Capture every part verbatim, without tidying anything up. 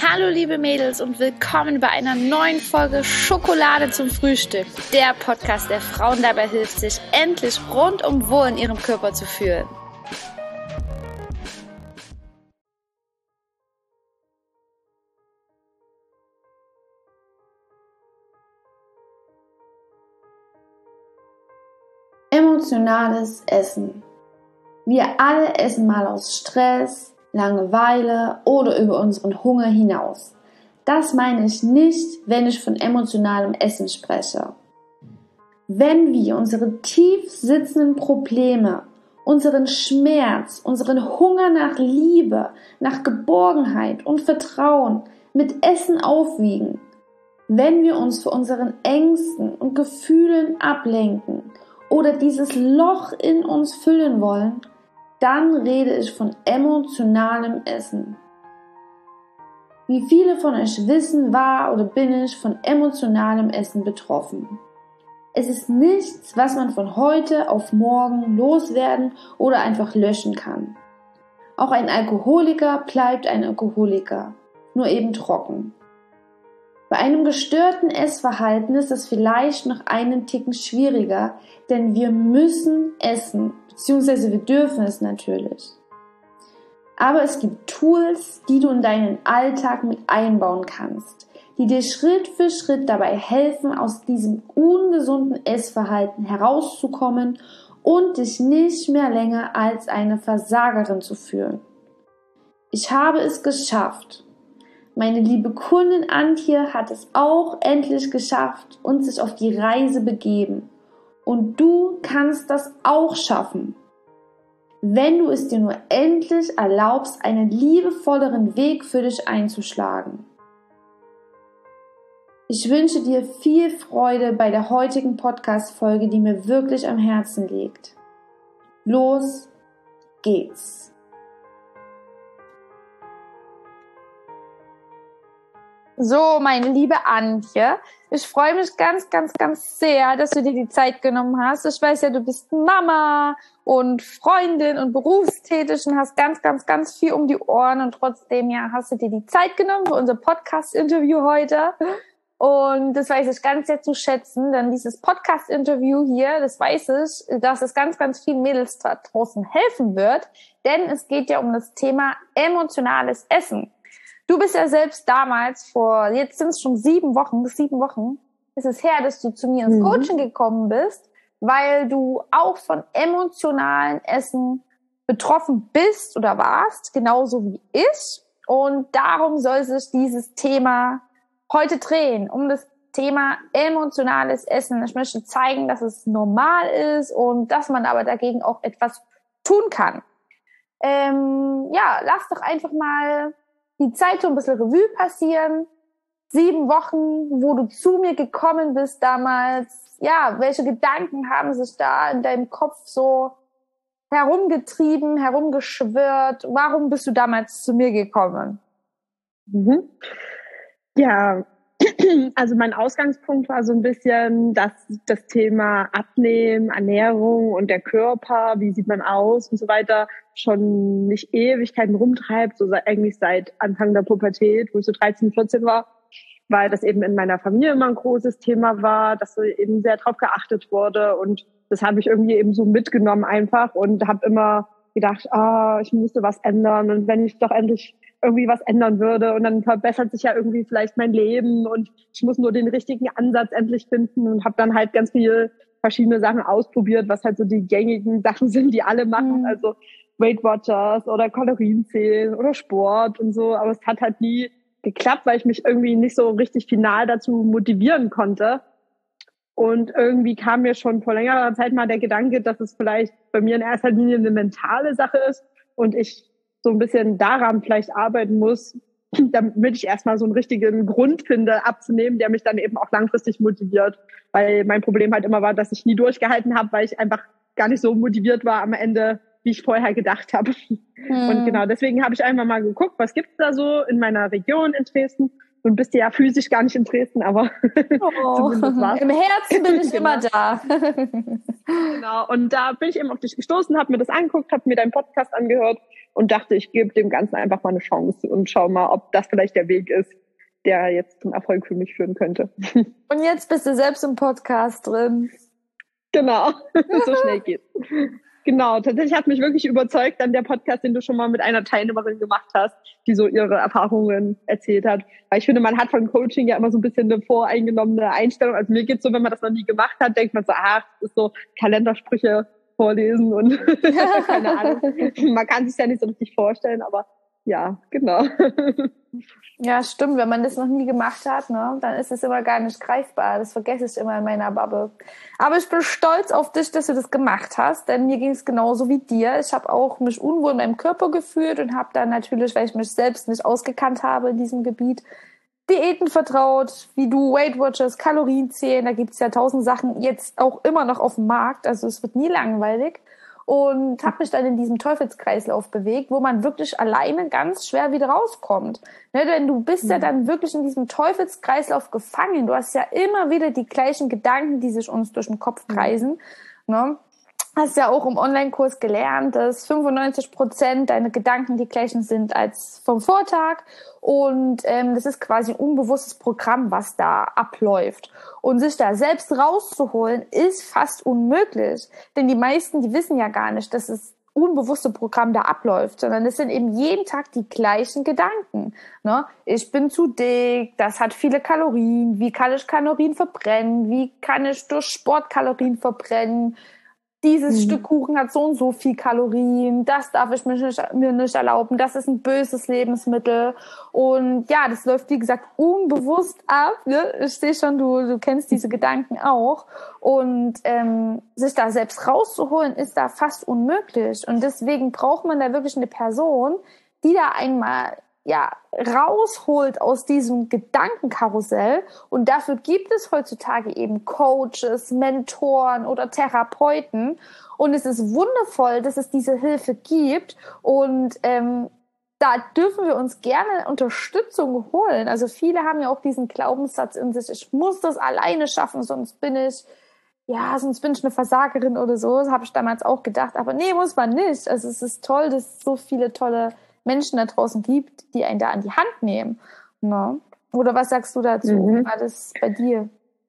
Hallo liebe Mädels und willkommen bei einer neuen Folge Schokolade zum Frühstück. Der Podcast, der Frauen dabei hilft, sich endlich rundum wohl in ihrem Körper zu fühlen. Emotionales Essen. Wir alle essen mal aus Stress, Langeweile oder über unseren Hunger hinaus. Das meine ich nicht, wenn ich von emotionalem Essen spreche. Wenn wir unsere tief sitzenden Probleme, unseren Schmerz, unseren Hunger nach Liebe, nach Geborgenheit und Vertrauen mit Essen aufwiegen, wenn wir uns für unseren Ängsten und Gefühlen ablenken oder dieses Loch in uns füllen wollen, dann rede ich von emotionalem Essen. Wie viele von euch wissen, war oder bin ich von emotionalem Essen betroffen. Es ist nichts, was man von heute auf morgen loswerden oder einfach löschen kann. Auch ein Alkoholiker bleibt ein Alkoholiker, nur eben trocken. Bei einem gestörten Essverhalten ist das vielleicht noch einen Ticken schwieriger, denn wir müssen essen, beziehungsweise wir dürfen es natürlich. Aber es gibt Tools, die du in deinen Alltag mit einbauen kannst, die dir Schritt für Schritt dabei helfen, aus diesem ungesunden Essverhalten herauszukommen und dich nicht mehr länger als eine Versagerin zu fühlen. Ich habe es geschafft. Meine liebe Kundin Antje hat es auch endlich geschafft und sich auf die Reise begeben. Und du kannst das auch schaffen, wenn du es dir nur endlich erlaubst, einen liebevolleren Weg für dich einzuschlagen. Ich wünsche dir viel Freude bei der heutigen Podcast-Folge, die mir wirklich am Herzen liegt. Los geht's! So, meine liebe Antje, ich freue mich ganz, ganz, ganz sehr, dass du dir die Zeit genommen hast. Ich weiß ja, du bist Mama und Freundin und berufstätig und hast ganz, ganz, ganz viel um die Ohren und trotzdem ja hast du dir die Zeit genommen für unser Podcast-Interview heute. Und das weiß ich ganz sehr zu schätzen, denn dieses Podcast-Interview hier, das weiß ich, dass es ganz, ganz vielen Mädels da draußen helfen wird, denn es geht ja um das Thema emotionales Essen. Du bist ja selbst damals vor, jetzt sind es schon sieben Wochen, sieben Wochen ist es her, dass du zu mir ins Coaching gekommen bist, weil du auch von emotionalen Essen betroffen bist oder warst, genauso wie ich. Und darum soll sich dieses Thema heute drehen, um das Thema emotionales Essen. Ich möchte zeigen, dass es normal ist und dass man aber dagegen auch etwas tun kann. Ähm, ja, lass doch einfach mal die Zeit so ein bisschen Revue passieren. Sieben Wochen, wo du zu mir gekommen bist damals. Ja, welche Gedanken haben sich da in deinem Kopf so herumgetrieben, herumgeschwirrt? Warum bist du damals zu mir gekommen? Mhm. Ja, also mein Ausgangspunkt war so ein bisschen, dass das Thema Abnehmen, Ernährung und der Körper, wie sieht man aus und so weiter, schon nicht Ewigkeiten rumtreibt, so seit, eigentlich seit Anfang der Pubertät, wo ich so dreizehn, vierzehn war, weil das eben in meiner Familie immer ein großes Thema war, dass so eben sehr drauf geachtet wurde und das habe ich irgendwie eben so mitgenommen einfach und habe immer gedacht, ah, ich müsste was ändern und wenn ich doch endlich irgendwie was ändern würde und dann verbessert sich ja irgendwie vielleicht mein Leben und ich muss nur den richtigen Ansatz endlich finden und habe dann halt ganz viele verschiedene Sachen ausprobiert, was halt so die gängigen Sachen sind, die alle machen, mhm. also Weight Watchers oder Kalorienzählen oder Sport und so, aber es hat halt nie geklappt, weil ich mich irgendwie nicht so richtig final dazu motivieren konnte. Und irgendwie kam mir schon vor längerer Zeit mal der Gedanke, dass es vielleicht bei mir in erster Linie eine mentale Sache ist und ich so ein bisschen daran vielleicht arbeiten muss, damit ich erstmal so einen richtigen Grund finde, abzunehmen, der mich dann eben auch langfristig motiviert. Weil mein Problem halt immer war, dass ich nie durchgehalten habe, weil ich einfach gar nicht so motiviert war am Ende, wie ich vorher gedacht habe. Hm. Und genau deswegen habe ich einfach mal geguckt, was gibt's da so in meiner Region in Dresden Nun bist du ja physisch gar nicht in Dresden, aber Oh. zumindest war's. Im Herzen bin ich Genau. immer da. Genau, und da bin ich eben auf dich gestoßen, habe mir das angeguckt, habe mir deinen Podcast angehört und dachte, ich gebe dem Ganzen einfach mal eine Chance und schau mal, ob das vielleicht der Weg ist, der jetzt zum Erfolg für mich führen könnte. Und jetzt bist du selbst im Podcast drin. Genau, so schnell geht's. Genau, tatsächlich hat mich wirklich überzeugt dann der Podcast, den du schon mal mit einer Teilnehmerin gemacht hast, die so ihre Erfahrungen erzählt hat. Weil ich finde, man hat von Coaching ja immer so ein bisschen eine voreingenommene Einstellung. Also mir geht's so, wenn man das noch nie gemacht hat, denkt man so, ach, das ist so Kalendersprüche vorlesen und keine Ahnung. Man kann sich ja nicht so richtig vorstellen, aber ja, genau. Ja, stimmt. Wenn man das noch nie gemacht hat, ne, dann ist es immer gar nicht greifbar. Das vergesse ich immer in meiner Bubble. Aber ich bin stolz auf dich, dass du das gemacht hast, denn mir ging es genauso wie dir. Ich habe auch mich unwohl in meinem Körper gefühlt und habe dann natürlich, weil ich mich selbst nicht ausgekannt habe in diesem Gebiet, Diäten vertraut, wie du, Weight Watchers, Kalorien zählen. Da gibt's ja tausend Sachen jetzt auch immer noch auf dem Markt. Also es wird nie langweilig. Und habe mich dann in diesem Teufelskreislauf bewegt, wo man wirklich alleine ganz schwer wieder rauskommt. Ne, denn du bist ja. ja dann wirklich in diesem Teufelskreislauf gefangen. Du hast ja immer wieder die gleichen Gedanken, die sich uns durch den Kopf kreisen. Ne? Hast ja auch im Online-Kurs gelernt, dass fünfundneunzig Prozent deine Gedanken die gleichen sind als vom Vortag. Und ähm, das ist quasi ein unbewusstes Programm, was da abläuft. Und sich da selbst rauszuholen, ist fast unmöglich. Denn die meisten, die wissen ja gar nicht, dass das unbewusste Programm da abläuft, sondern es sind eben jeden Tag die gleichen Gedanken. Ne? Ich bin zu dick, das hat viele Kalorien, wie kann ich Kalorien verbrennen, wie kann ich durch Sport Kalorien verbrennen, dieses mhm. Stück Kuchen hat so und so viel Kalorien, das darf ich mir nicht, mir nicht erlauben, das ist ein böses Lebensmittel. Und ja, das läuft, wie gesagt, unbewusst ab. Ne? Ich sehe schon, du, du kennst diese Gedanken auch. Und ähm, sich da selbst rauszuholen, ist da fast unmöglich. Und deswegen braucht man da wirklich eine Person, die da einmal ja rausholt aus diesem Gedankenkarussell. Und dafür gibt es heutzutage eben Coaches, Mentoren oder Therapeuten. Und es ist wundervoll, dass es diese Hilfe gibt. Und ähm, da dürfen wir uns gerne Unterstützung holen. Also viele haben ja auch diesen Glaubenssatz in sich, ich muss das alleine schaffen, sonst bin ich ja, sonst bin ich eine Versagerin oder so. Das habe ich damals auch gedacht. Aber nee, muss man nicht. Also es ist toll, dass es so viele tolle Menschen da draußen gibt, die einen da an die Hand nehmen. Ne? Oder was sagst du dazu? Mhm. Wie war das bei dir?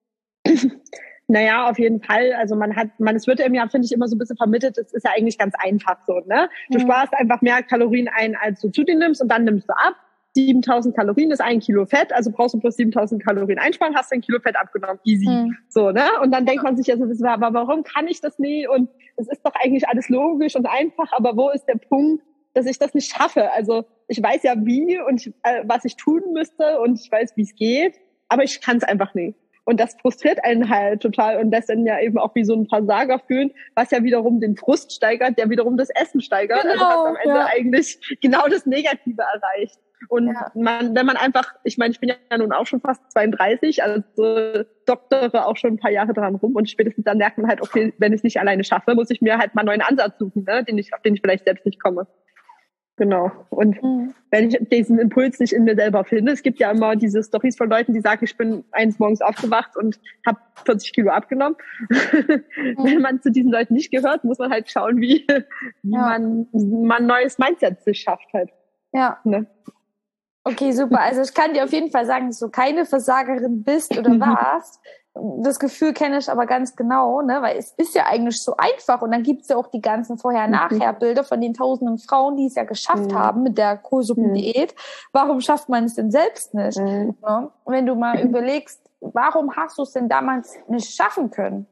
Naja, auf jeden Fall. Also man hat, man, es wird einem ja, finde ich, immer so ein bisschen vermittelt, es ist ja eigentlich ganz einfach so, ne? Du mhm. sparst einfach mehr Kalorien ein, als du zu dir nimmst und dann nimmst du ab. siebentausend Kalorien ist ein Kilo Fett, also brauchst du plus siebentausend Kalorien einsparen, hast du ein Kilo Fett abgenommen, easy. Mhm. So, ne? Und dann denkt man sich ja so, aber warum kann ich das nie? Und es ist doch eigentlich alles logisch und einfach, aber wo ist der Punkt, dass ich das nicht schaffe? Also ich weiß ja wie und ich, äh, was ich tun müsste und ich weiß, wie es geht, aber ich kann es einfach nicht. Und das frustriert einen halt total und lässt dann ja eben auch wie so ein Versager fühlen, was ja wiederum den Frust steigert, der wiederum das Essen steigert. Genau, also was am Ende ja. eigentlich genau das Negative erreicht. Und ja. man, wenn man einfach, ich meine, ich bin ja nun auch schon fast zweiunddreißig, also doktere auch schon ein paar Jahre dran rum und spätestens dann merkt man halt, okay, wenn ich es nicht alleine schaffe, muss ich mir halt mal einen neuen Ansatz suchen, ne, den ich, auf den ich vielleicht selbst nicht komme. Genau. Und mhm. wenn ich diesen Impuls nicht in mir selber finde, es gibt ja immer diese Storys von Leuten, die sagen, ich bin eines Morgens aufgewacht und habe vierzig Kilo abgenommen. Mhm. Wenn man zu diesen Leuten nicht gehört, muss man halt schauen, wie, wie ja. man, man ein neues Mindset sich schafft halt. Ja. Ne? Okay, super. Also ich kann dir auf jeden Fall sagen, dass du keine Versagerin bist oder warst. Das Gefühl kenne ich aber ganz genau, ne, weil es ist ja eigentlich so einfach und dann gibt's ja auch die ganzen Vorher-Nachher-Bilder von den tausenden Frauen, die es ja geschafft mhm. haben mit der Kohlsuppendiät. Warum schafft man es denn selbst nicht? Mhm. Ne? Und wenn du mal überlegst, warum hast du es denn damals nicht schaffen können?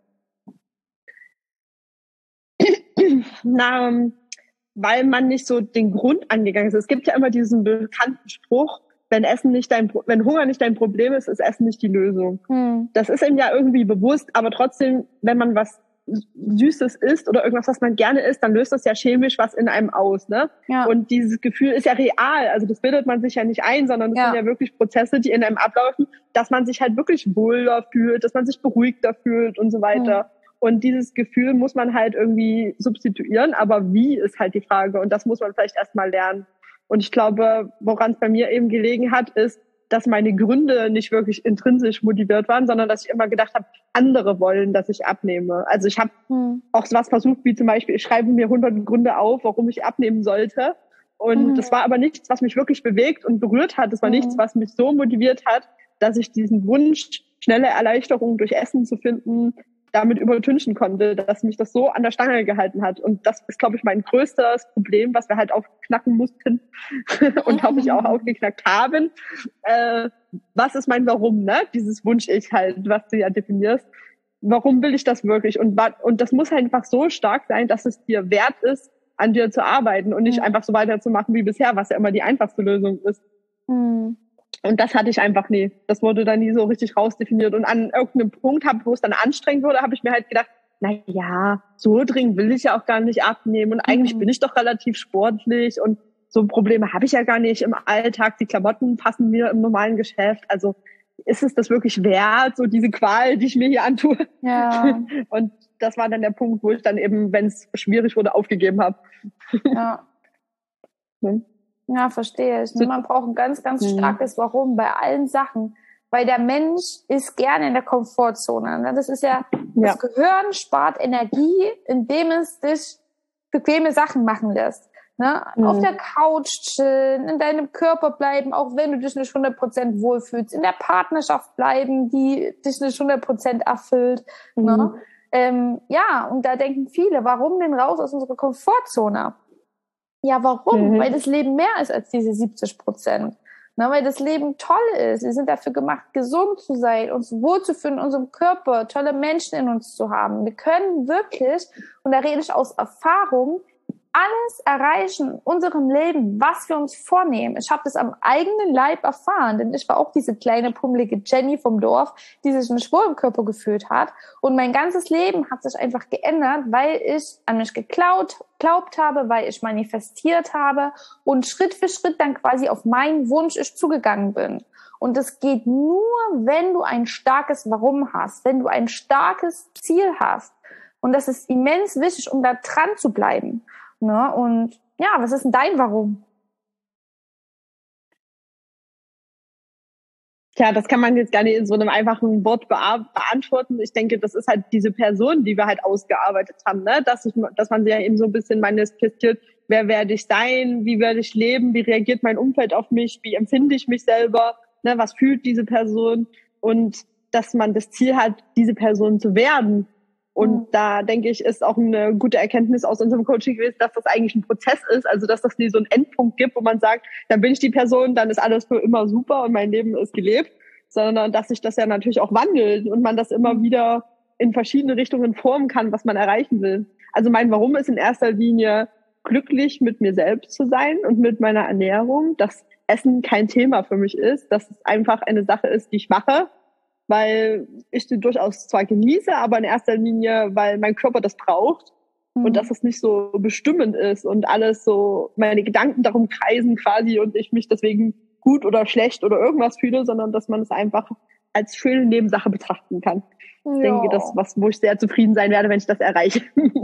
Na, weil man nicht so den Grund angegangen ist. Es gibt ja immer diesen bekannten Spruch, wenn Essen nicht dein, wenn Hunger nicht dein Problem ist, ist Essen nicht die Lösung. Hm. Das ist einem ja irgendwie bewusst, aber trotzdem, wenn man was Süßes isst oder irgendwas, was man gerne isst, dann löst das ja chemisch was in einem aus, ne? Ja. Und dieses Gefühl ist ja real, also das bildet man sich ja nicht ein, sondern das ja. sind ja wirklich Prozesse, die in einem ablaufen, dass man sich halt wirklich wohler fühlt, dass man sich beruhigter fühlt und so weiter. Hm. Und dieses Gefühl muss man halt irgendwie substituieren, aber wie ist halt die Frage und das muss man vielleicht erstmal lernen. Und ich glaube, woran es bei mir eben gelegen hat, ist, dass meine Gründe nicht wirklich intrinsisch motiviert waren, sondern dass ich immer gedacht habe, andere wollen, dass ich abnehme. Also ich habe hm. auch sowas versucht, wie zum Beispiel, ich schreibe mir hundert Gründe auf, warum ich abnehmen sollte. Und mhm. das war aber nichts, was mich wirklich bewegt und berührt hat. Das war mhm. nichts, was mich so motiviert hat, dass ich diesen Wunsch, schnelle Erleichterung durch Essen zu finden, damit übertünchen konnte, dass mich das so an der Stange gehalten hat. Und das ist, glaube ich, mein größtes Problem, was wir halt aufknacken mussten und hoffentlich auch aufgeknackt haben. Äh, was ist mein Warum, ne? Dieses Wunsch-Ich halt, was du ja definierst. Warum will ich das wirklich? Und, und das muss halt einfach so stark sein, dass es dir wert ist, an dir zu arbeiten und nicht mhm. einfach so weiterzumachen wie bisher, was ja immer die einfachste Lösung ist. Mhm. Und das hatte ich einfach nie. Das wurde dann nie so richtig rausdefiniert. Und an irgendeinem Punkt, hab, wo es dann anstrengend wurde, habe ich mir halt gedacht, na ja, so dringend will ich ja auch gar nicht abnehmen. Und eigentlich mhm. bin ich doch relativ sportlich und so Probleme habe ich ja gar nicht im Alltag. Die Klamotten passen mir im normalen Geschäft. Also ist es das wirklich wert, so diese Qual, die ich mir hier antue? Ja. Und das war dann der Punkt, wo ich dann eben, wenn es schwierig wurde, aufgegeben habe. Ja. Hm? Ja, verstehe ich. Man braucht ein ganz, ganz starkes Warum bei allen Sachen. Weil der Mensch ist gerne in der Komfortzone. Das ist ja, das ja. Gehirn spart Energie, indem es dich bequeme Sachen machen lässt. Ne? Mhm. Auf der Couch chillen, in deinem Körper bleiben, auch wenn du dich nicht hundert Prozent wohlfühlst. In der Partnerschaft bleiben, die dich nicht hundert Prozent erfüllt. Mhm. Ne? Ähm, ja, und da denken viele, warum denn raus aus unserer Komfortzone? Ja, warum? Mhm. Weil das Leben mehr ist als diese siebzig Prozent. Na, weil das Leben toll ist. Wir sind dafür gemacht, gesund zu sein, uns wohlzufühlen in unserem Körper, tolle Menschen in uns zu haben. Wir können wirklich, und da rede ich aus Erfahrung, alles erreichen in unserem Leben, was wir uns vornehmen. Ich habe das am eigenen Leib erfahren, denn ich war auch diese kleine, pummelige Jenny vom Dorf, die sich nicht wohl im Körper gefühlt hat. Und mein ganzes Leben hat sich einfach geändert, weil ich an mich geglaubt glaubt habe, weil ich manifestiert habe und Schritt für Schritt dann quasi auf meinen Wunsch ich zugegangen bin. Und das geht nur, wenn du ein starkes Warum hast, wenn du ein starkes Ziel hast. Und das ist immens wichtig, um da dran zu bleiben. Ne? Und ja, was ist denn dein Warum? Tja, das kann man jetzt gar nicht in so einem einfachen Wort beantworten. Ich denke, das ist halt diese Person, die wir halt ausgearbeitet haben, ne? Dass ich, dass man sie ja eben so ein bisschen manifestiert. Wer werde ich sein? Wie werde ich leben? Wie reagiert mein Umfeld auf mich? Wie empfinde ich mich selber? Ne? Was fühlt diese Person? Und dass man das Ziel hat, diese Person zu werden. Und mhm. da, denke ich, ist auch eine gute Erkenntnis aus unserem Coaching gewesen, dass das eigentlich ein Prozess ist, also dass das nie so einen Endpunkt gibt, wo man sagt, dann bin ich die Person, dann ist alles für immer super und mein Leben ist gelebt, sondern dass sich das ja natürlich auch wandelt und man das immer wieder in verschiedene Richtungen formen kann, was man erreichen will. Also mein Warum ist in erster Linie, glücklich mit mir selbst zu sein und mit meiner Ernährung, dass Essen kein Thema für mich ist, dass es einfach eine Sache ist, die ich mache, weil ich die durchaus zwar genieße, aber in erster Linie, weil mein Körper das braucht mhm. und dass es nicht so bestimmend ist und alles so, meine Gedanken darum kreisen quasi und ich mich deswegen gut oder schlecht oder irgendwas fühle, sondern dass man es einfach als schöne Nebensache betrachten kann. Ja. Ich denke, das ist was, wo ich sehr zufrieden sein werde, wenn ich das erreiche.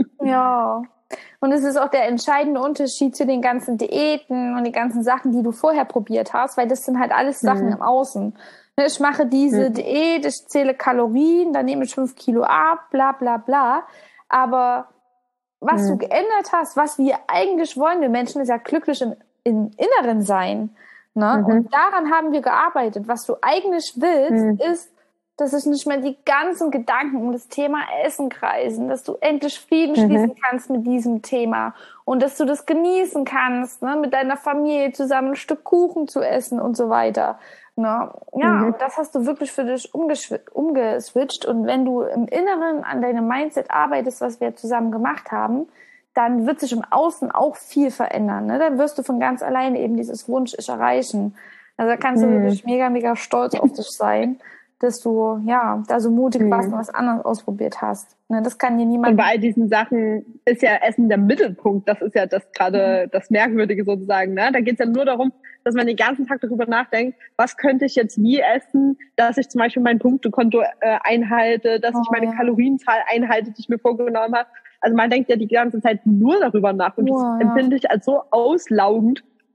Ja. Und es ist auch der entscheidende Unterschied zu den ganzen Diäten und den ganzen Sachen, die du vorher probiert hast, weil das sind halt alles Sachen mhm. im Außen. Ich mache diese mhm. Diät, ich zähle Kalorien, dann nehme ich fünf Kilo ab, bla bla bla. Aber was mhm. du geändert hast, was wir eigentlich wollen, wir Menschen, ist ja glücklich im, im Inneren sein. Ne? Mhm. Und daran haben wir gearbeitet. Was du eigentlich willst, mhm. ist, dass sich nicht mehr die ganzen Gedanken um das Thema Essen kreisen, dass du endlich Frieden mhm. schließen kannst mit diesem Thema und dass du das genießen kannst, ne? Mit deiner Familie zusammen ein Stück Kuchen zu essen und so weiter. Ne? Ja, mhm. und das hast du wirklich für dich umgeswitcht. Und wenn du im Inneren an deinem Mindset arbeitest, was wir zusammen gemacht haben, dann wird sich im Außen auch viel verändern. Ne? Dann wirst du von ganz alleine eben dieses Wunsch-Ich erreichen. Also da kannst du mhm. wirklich mega, mega stolz auf dich sein, dass du ja da so mutig mhm. warst und was anderes ausprobiert hast. Ne, das kann dir niemand. Und bei all diesen Sachen ist ja Essen der Mittelpunkt. Das ist ja das gerade mhm. das Merkwürdige sozusagen. Ne? Da geht es ja nur darum, dass man den ganzen Tag darüber nachdenkt, was könnte ich jetzt wie essen, dass ich zum Beispiel mein Punktekonto äh, einhalte, dass oh, ich meine ja. Kalorienzahl einhalte, die ich mir vorgenommen habe. Also man denkt ja die ganze Zeit nur darüber nach. Und oh, das ja. empfinde ich als so auslaugend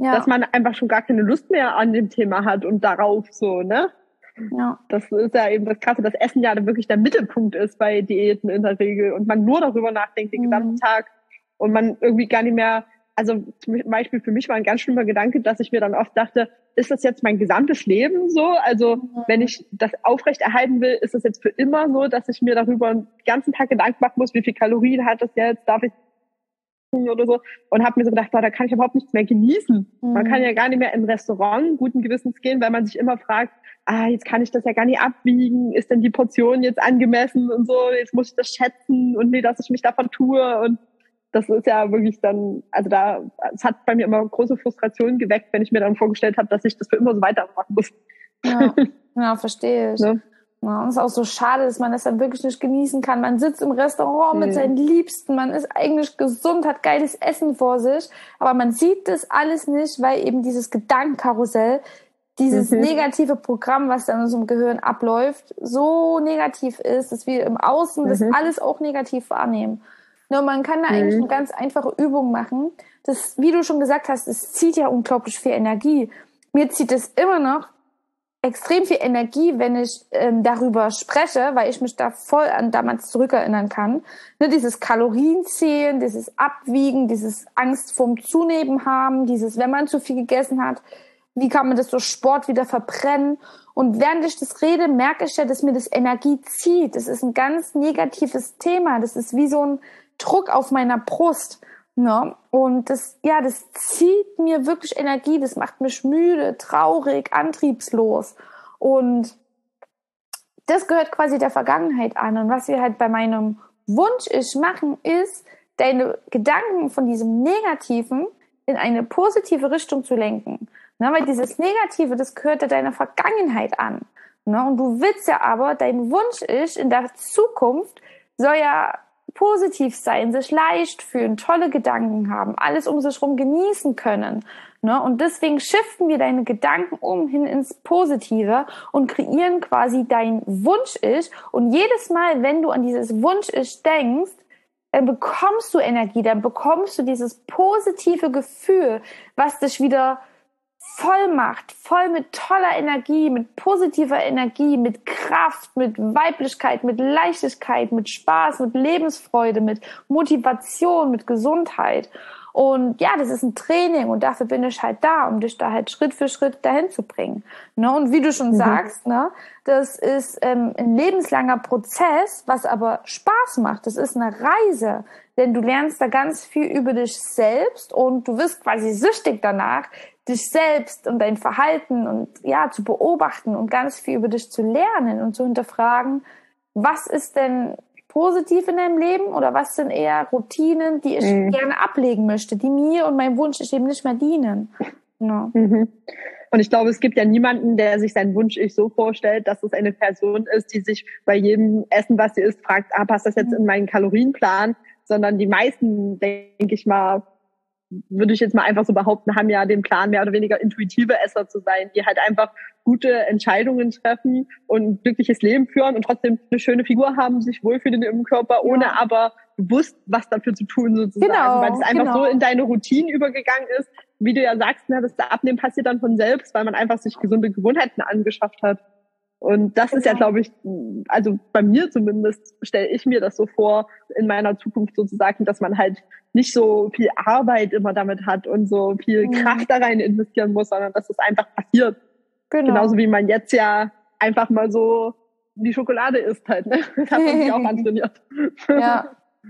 ja. dass man einfach schon gar keine Lust mehr an dem Thema hat und darauf so, ne? Ja. Das ist ja eben das Krasse, dass Essen ja wirklich der Mittelpunkt ist bei Diäten in der Regel und man nur darüber nachdenkt den mhm. gesamten Tag und man irgendwie gar nicht mehr, also zum Beispiel für mich war ein ganz schlimmer Gedanke, dass ich mir dann oft dachte, ist das jetzt mein gesamtes Leben so? Also mhm. wenn ich das aufrechterhalten will, ist das jetzt für immer so, dass ich mir darüber den ganzen Tag Gedanken machen muss, wie viel Kalorien hat das jetzt, darf ich oder so, und habe mir so gedacht, boah, da kann ich überhaupt nichts mehr genießen. Mhm. Man kann ja gar nicht mehr in ein Restaurant guten Gewissens gehen, weil man sich immer fragt, ah, jetzt kann ich das ja gar nicht abwiegen, ist denn die Portion jetzt angemessen und so, jetzt muss ich das schätzen und nee, dass ich mich davon tue und das ist ja wirklich dann, also da, es hat bei mir immer große Frustrationen geweckt, wenn ich mir dann vorgestellt habe, dass ich das für immer so weitermachen muss. Ja, ja, verstehe ich. Ja. Ja, und es ist auch so schade, dass man das dann wirklich nicht genießen kann. Man sitzt im Restaurant mit seinen Liebsten, man ist eigentlich gesund, hat geiles Essen vor sich, aber man sieht das alles nicht, weil eben dieses Gedankenkarussell, dieses mhm. negative Programm, was dann in unserem Gehirn abläuft, so negativ ist, dass wir im Außen mhm. das alles auch negativ wahrnehmen. Nur man kann da mhm. eigentlich eine ganz einfache Übung machen. Das, wie du schon gesagt hast, es zieht ja unglaublich viel Energie. Mir zieht es immer noch extrem viel Energie, wenn ich ähm, darüber spreche, weil ich mich da voll an damals zurückerinnern kann. Ne, dieses Kalorienzählen, dieses Abwiegen, dieses Angst vorm Zunehmen haben, dieses, wenn man zu viel gegessen hat, wie kann man das durch Sport wieder verbrennen? Und während ich das rede, merke ich ja, dass mir das Energie zieht. Das ist ein ganz negatives Thema. Das ist wie so ein Druck auf meiner Brust. Ne? Und das, ja, das zieht mir wirklich Energie, das macht mich müde, traurig, antriebslos. Und das gehört quasi der Vergangenheit an. Und was wir halt bei meinem Wunsch-Ich machen, ist, deine Gedanken von diesem Negativen in eine positive Richtung zu lenken. Ne? Weil dieses Negative, das gehört ja deiner Vergangenheit an. Ne? Und du willst ja aber, dein Wunsch-Ich in der Zukunft soll ja positiv sein, sich leicht fühlen, tolle Gedanken haben, alles um sich herum genießen können. Ne? Und deswegen shiften wir deine Gedanken um hin ins Positive und kreieren quasi dein Wunsch-Ich. Und jedes Mal, wenn du an dieses Wunsch-Ich denkst, dann bekommst du Energie, dann bekommst du dieses positive Gefühl, was dich wieder voll macht, voll mit toller Energie, mit positiver Energie, mit Kraft, mit Weiblichkeit, mit Leichtigkeit, mit Spaß, mit Lebensfreude, mit Motivation, mit Gesundheit. Und ja, das ist ein Training und dafür bin ich halt da, um dich da halt Schritt für Schritt dahin zu bringen. Ne? Und wie du schon mhm. sagst, ne, das ist ähm, ein lebenslanger Prozess, was aber Spaß macht. Das ist eine Reise, denn du lernst da ganz viel über dich selbst und du wirst quasi süchtig danach, dich selbst und dein Verhalten und ja zu beobachten und ganz viel über dich zu lernen und zu hinterfragen, was ist denn positiv in deinem Leben oder was sind eher Routinen, die ich mhm. gerne ablegen möchte, die mir und meinem Wunsch ich eben nicht mehr dienen. Ja. Mhm. Und ich glaube, es gibt ja niemanden, der sich seinen Wunsch-Ich so vorstellt, dass es eine Person ist, die sich bei jedem Essen, was sie isst, fragt, ah, passt das jetzt in meinen Kalorienplan? Sondern die meisten, denke ich mal, würde ich jetzt mal einfach so behaupten, haben ja den Plan, mehr oder weniger intuitive Esser zu sein, die halt einfach gute Entscheidungen treffen und ein glückliches Leben führen und trotzdem eine schöne Figur haben, sich wohlfühlen im Körper, ohne ja. aber bewusst was dafür zu tun sozusagen, genau, weil es einfach genau. so in deine Routinen übergegangen ist, wie du ja sagst, ne, das Abnehmen passiert dann von selbst, weil man einfach sich gesunde Gewohnheiten angeschafft hat. Und das genau. ist ja, glaube ich, also bei mir zumindest stelle ich mir das so vor, in meiner Zukunft sozusagen, dass man halt nicht so viel Arbeit immer damit hat und so viel mhm. Kraft da rein investieren muss, sondern dass es einfach passiert. Genau. Genauso wie man jetzt ja einfach mal so die Schokolade isst halt, ne? Das hat man sich auch antrainiert. Ja.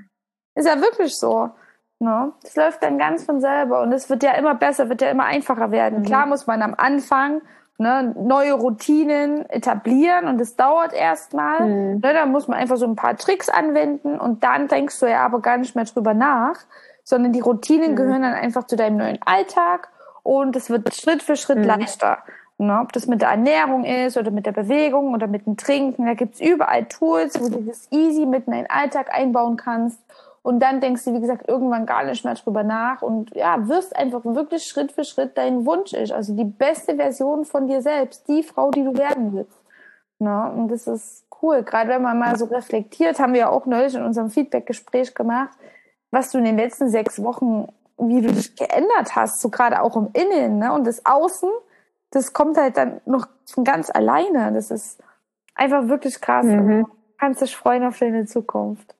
Ist ja wirklich so. Ne? Das läuft dann ganz von selber und es wird ja immer besser, wird ja immer einfacher werden. Mhm. Klar muss man am Anfang ne, neue Routinen etablieren und das dauert erstmal. Mhm. Ne, da muss man einfach so ein paar Tricks anwenden und dann denkst du ja aber gar nicht mehr drüber nach, sondern die Routinen mhm. gehören dann einfach zu deinem neuen Alltag und es wird Schritt für Schritt mhm. leichter. Ne, ob das mit der Ernährung ist oder mit der Bewegung oder mit dem Trinken, da gibt's überall Tools, wo du das easy mit in deinen Alltag einbauen kannst. Und dann denkst du, wie gesagt, irgendwann gar nicht mehr drüber nach und ja, wirst einfach wirklich Schritt für Schritt dein Wunsch-Ich, also die beste Version von dir selbst, die Frau, die du werden willst. Ne? Und das ist cool, gerade wenn man mal so reflektiert, haben wir ja auch neulich in unserem Feedback-Gespräch gemacht, was du in den letzten sechs Wochen wie du dich geändert hast, so gerade auch im Innen, ne? Und das Außen, das kommt halt dann noch von ganz alleine. Das ist einfach wirklich krass. Mhm. Du kannst dich freuen auf deine Zukunft.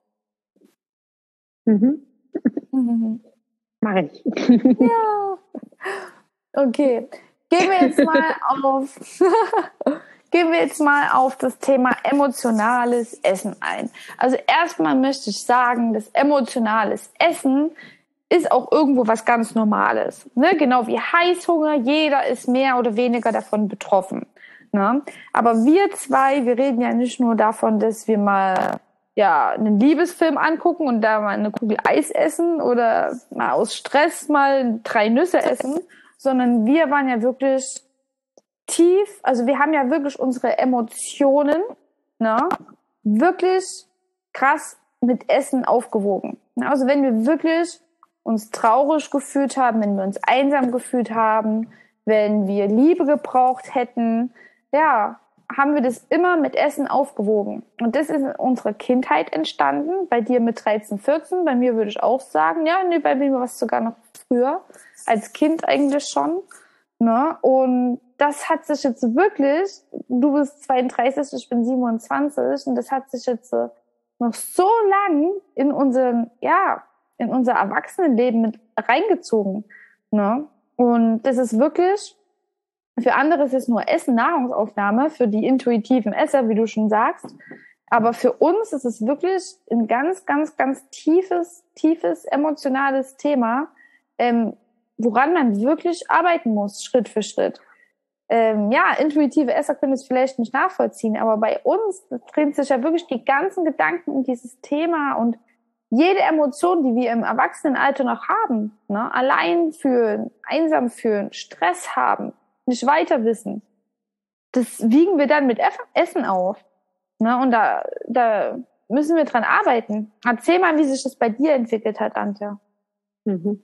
Mhm. Mhm. Mach ich. Ja. Okay. Gehen wir jetzt mal auf, gehen wir jetzt mal auf das Thema emotionales Essen ein. Also erstmal möchte ich sagen, dass emotionales Essen ist auch irgendwo was ganz Normales. Ne? Genau wie Heißhunger, jeder ist mehr oder weniger davon betroffen. Ne? Aber wir zwei, wir reden ja nicht nur davon, dass wir mal ja einen Liebesfilm angucken und da mal eine Kugel Eis essen oder mal aus Stress mal drei Nüsse essen, sondern wir waren ja wirklich tief, also wir haben ja wirklich unsere Emotionen, ne, wirklich krass mit Essen aufgewogen. Also wenn wir wirklich uns traurig gefühlt haben, wenn wir uns einsam gefühlt haben, wenn wir Liebe gebraucht hätten, ja, haben wir das immer mit Essen aufgewogen. Und das ist in unserer Kindheit entstanden, bei dir mit dreizehn, vierzehn, bei mir würde ich auch sagen, ja, nee, bei mir war es sogar noch früher, als Kind eigentlich schon. Ne? Und das hat sich jetzt wirklich, du bist zweiunddreißig, ich bin siebenundzwanzig, und das hat sich jetzt noch so lang in unseren, ja, in unser Erwachsenenleben mit reingezogen. Ne? Und das ist wirklich, für andere ist es nur Essen, Nahrungsaufnahme, für die intuitiven Esser, wie du schon sagst. Aber für uns ist es wirklich ein ganz, ganz, ganz tiefes, tiefes, emotionales Thema, ähm, woran man wirklich arbeiten muss, Schritt für Schritt. Ähm, ja, intuitive Esser können es vielleicht nicht nachvollziehen, aber bei uns drehen sich ja wirklich die ganzen Gedanken um dieses Thema und jede Emotion, die wir im Erwachsenenalter noch haben, ne, allein fühlen, einsam fühlen, Stress haben, nicht weiter wissen, das wiegen wir dann mit Essen auf. Ne, und da, da müssen wir dran arbeiten. Erzähl mal, wie sich das bei dir entwickelt hat, Antje. Mhm.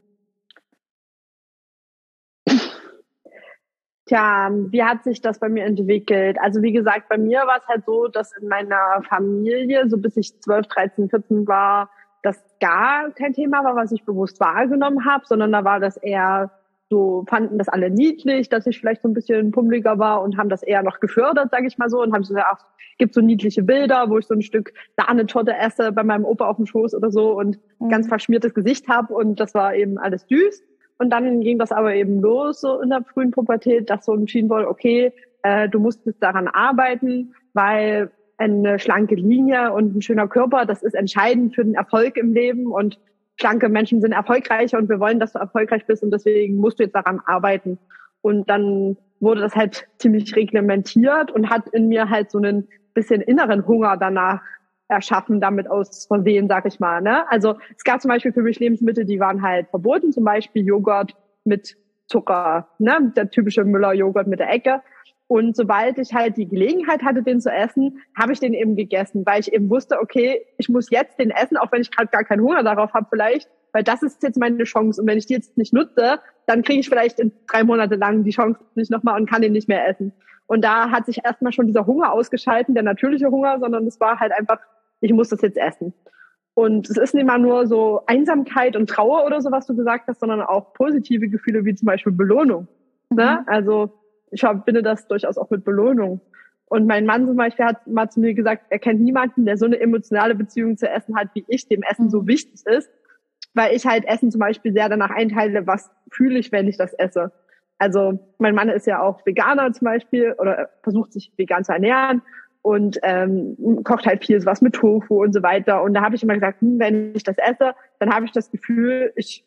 Tja, wie hat sich das bei mir entwickelt? Also wie gesagt, bei mir war es halt so, dass in meiner Familie, so bis ich zwölf, dreizehn, vierzehn war, das gar kein Thema war, was ich bewusst wahrgenommen habe, sondern da war das eher so, fanden das alle niedlich, dass ich vielleicht so ein bisschen pummeliger war und haben das eher noch gefördert, sage ich mal so, und haben so gesagt, ach, gibt so niedliche Bilder, wo ich so ein Stück Sahnetorte esse bei meinem Opa auf dem Schoß oder so und mhm. ganz verschmiertes Gesicht habe und das war eben alles süß. Und dann ging das aber eben los, so in der frühen Pubertät, dass so entschieden wurde, okay, äh, du musst jetzt daran arbeiten, weil eine schlanke Linie und ein schöner Körper, das ist entscheidend für den Erfolg im Leben und schlanke Menschen sind erfolgreicher und wir wollen, dass du erfolgreich bist und deswegen musst du jetzt daran arbeiten. Und dann wurde das halt ziemlich reglementiert und hat in mir halt so einen bisschen inneren Hunger danach erschaffen, damit aus Versehen, sag ich mal. Ne? Also es gab zum Beispiel für mich Lebensmittel, die waren halt verboten, zum Beispiel Joghurt mit Zucker, ne? Der typische Müller-Joghurt mit der Ecke. Und sobald ich halt die Gelegenheit hatte, den zu essen, habe ich den eben gegessen, weil ich eben wusste, okay, ich muss jetzt den essen, auch wenn ich gerade gar keinen Hunger darauf habe vielleicht, weil das ist jetzt meine Chance. Und wenn ich die jetzt nicht nutze, dann kriege ich vielleicht in drei Monate lang die Chance nicht nochmal und kann den nicht mehr essen. Und da hat sich erstmal schon dieser Hunger ausgeschalten, der natürliche Hunger, sondern es war halt einfach, ich muss das jetzt essen. Und es ist nicht mal nur so Einsamkeit und Trauer oder so, was du gesagt hast, sondern auch positive Gefühle wie zum Beispiel Belohnung. Mhm. Ne? Also ich verbinde das durchaus auch mit Belohnung. Und mein Mann zum Beispiel hat mal zu mir gesagt, er kennt niemanden, der so eine emotionale Beziehung zu Essen hat, wie ich, dem Essen so wichtig ist, weil ich halt Essen zum Beispiel sehr danach einteile, was fühle ich, wenn ich das esse. Also mein Mann ist ja auch Veganer zum Beispiel oder versucht sich vegan zu ernähren und ähm, kocht halt viel sowas mit Tofu und so weiter. Und da habe ich immer gesagt, hm, wenn ich das esse, dann habe ich das Gefühl, ich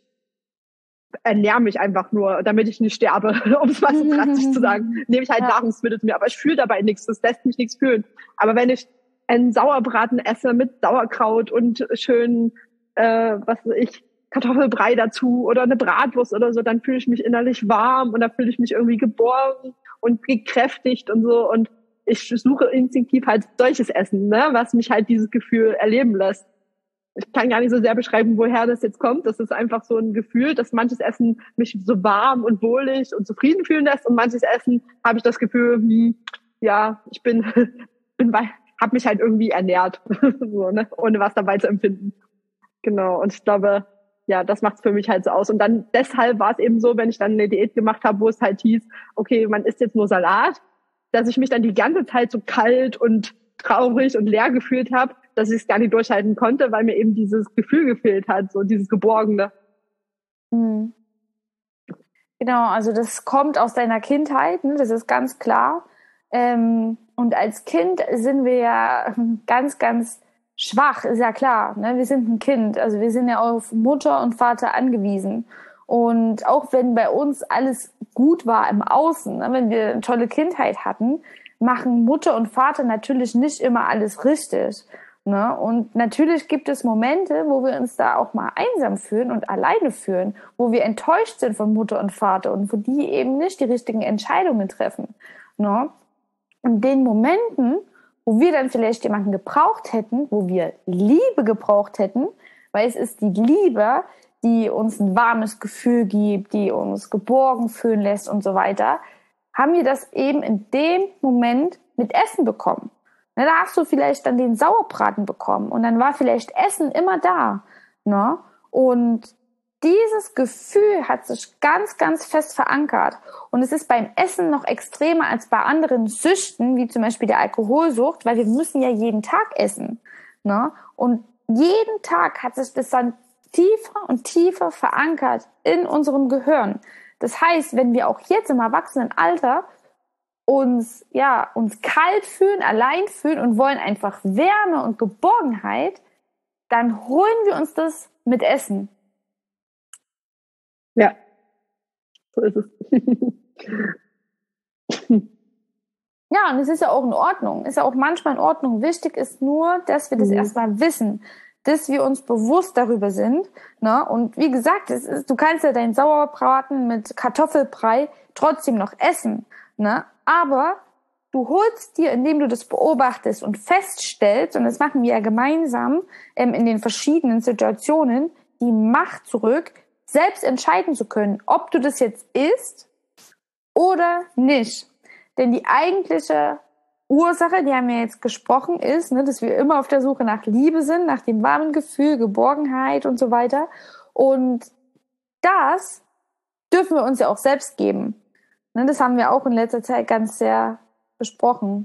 ernähre mich einfach nur, damit ich nicht sterbe, um es mal so drastisch zu sagen. Nehme ich halt ja. Nahrungsmittel zu mir, aber ich fühle dabei nichts, das lässt mich nichts fühlen. Aber wenn ich einen Sauerbraten esse mit Sauerkraut und schön, äh, was weiß ich, Kartoffelbrei dazu oder eine Bratwurst oder so, dann fühle ich mich innerlich warm und dann fühle ich mich irgendwie geborgen und gekräftigt und so. Und ich suche instinktiv halt solches Essen, ne, was mich halt dieses Gefühl erleben lässt. Ich kann gar nicht so sehr beschreiben, woher das jetzt kommt. Das ist einfach so ein Gefühl, dass manches Essen mich so warm und wohlig und zufrieden fühlen lässt und manches Essen habe ich das Gefühl, hm, ja, ich bin, bin habe mich halt irgendwie ernährt, so, ne, ohne was dabei zu empfinden. Genau. Und ich glaube, ja, das macht's für mich halt so aus. Und dann deshalb war es eben so, wenn ich dann eine Diät gemacht habe, wo es halt hieß, okay, man isst jetzt nur Salat, dass ich mich dann die ganze Zeit so kalt und traurig und leer gefühlt habe, dass ich es gar nicht durchhalten konnte, weil mir eben dieses Gefühl gefehlt hat, so dieses Geborgene. Mhm. Genau, also das kommt aus deiner Kindheit, ne? Das ist ganz klar. Ähm, und als Kind sind wir ja ganz, ganz schwach, ist ja klar. Ne? Wir sind ein Kind, also wir sind ja auf Mutter und Vater angewiesen. Und auch wenn bei uns alles gut war im Außen, ne? Wenn wir eine tolle Kindheit hatten, machen Mutter und Vater natürlich nicht immer alles richtig. Ne? Und natürlich gibt es Momente, wo wir uns da auch mal einsam fühlen und alleine fühlen, wo wir enttäuscht sind von Mutter und Vater und wo die eben nicht die richtigen Entscheidungen treffen. Ne? Und den Momenten, wo wir dann vielleicht jemanden gebraucht hätten, wo wir Liebe gebraucht hätten, weil es ist die Liebe, die uns ein warmes Gefühl gibt, die uns geborgen fühlen lässt und so weiter, haben wir das eben in dem Moment mit Essen bekommen. Da hast du vielleicht dann den Sauerbraten bekommen und dann war vielleicht Essen immer da. Ne? Und dieses Gefühl hat sich ganz, ganz fest verankert. Und es ist beim Essen noch extremer als bei anderen Süchten, wie zum Beispiel der Alkoholsucht, weil wir müssen ja jeden Tag essen. Ne? Und jeden Tag hat sich das dann tiefer und tiefer verankert in unserem Gehirn. Das heißt, wenn wir auch jetzt im Erwachsenenalter uns, ja, uns kalt fühlen, allein fühlen und wollen einfach Wärme und Geborgenheit, dann holen wir uns das mit Essen. Ja, so ist es. Ja, und es ist ja auch in Ordnung. Ist ja auch manchmal in Ordnung. Wichtig ist nur, dass wir das mhm. erstmal wissen, dass wir uns bewusst darüber sind. Ne? Und wie gesagt, es ist, du kannst ja deinen Sauerbraten mit Kartoffelbrei trotzdem noch essen. Ne? Aber du holst dir, indem du das beobachtest und feststellst, und das machen wir ja gemeinsam ähm, in den verschiedenen Situationen, die Macht zurück, selbst entscheiden zu können, ob du das jetzt isst oder nicht. Denn die eigentliche Ursache, die haben wir jetzt gesprochen, ist, ne, dass wir immer auf der Suche nach Liebe sind, nach dem warmen Gefühl, Geborgenheit und so weiter. Und das dürfen wir uns ja auch selbst geben. Ne, das haben wir auch in letzter Zeit ganz sehr besprochen.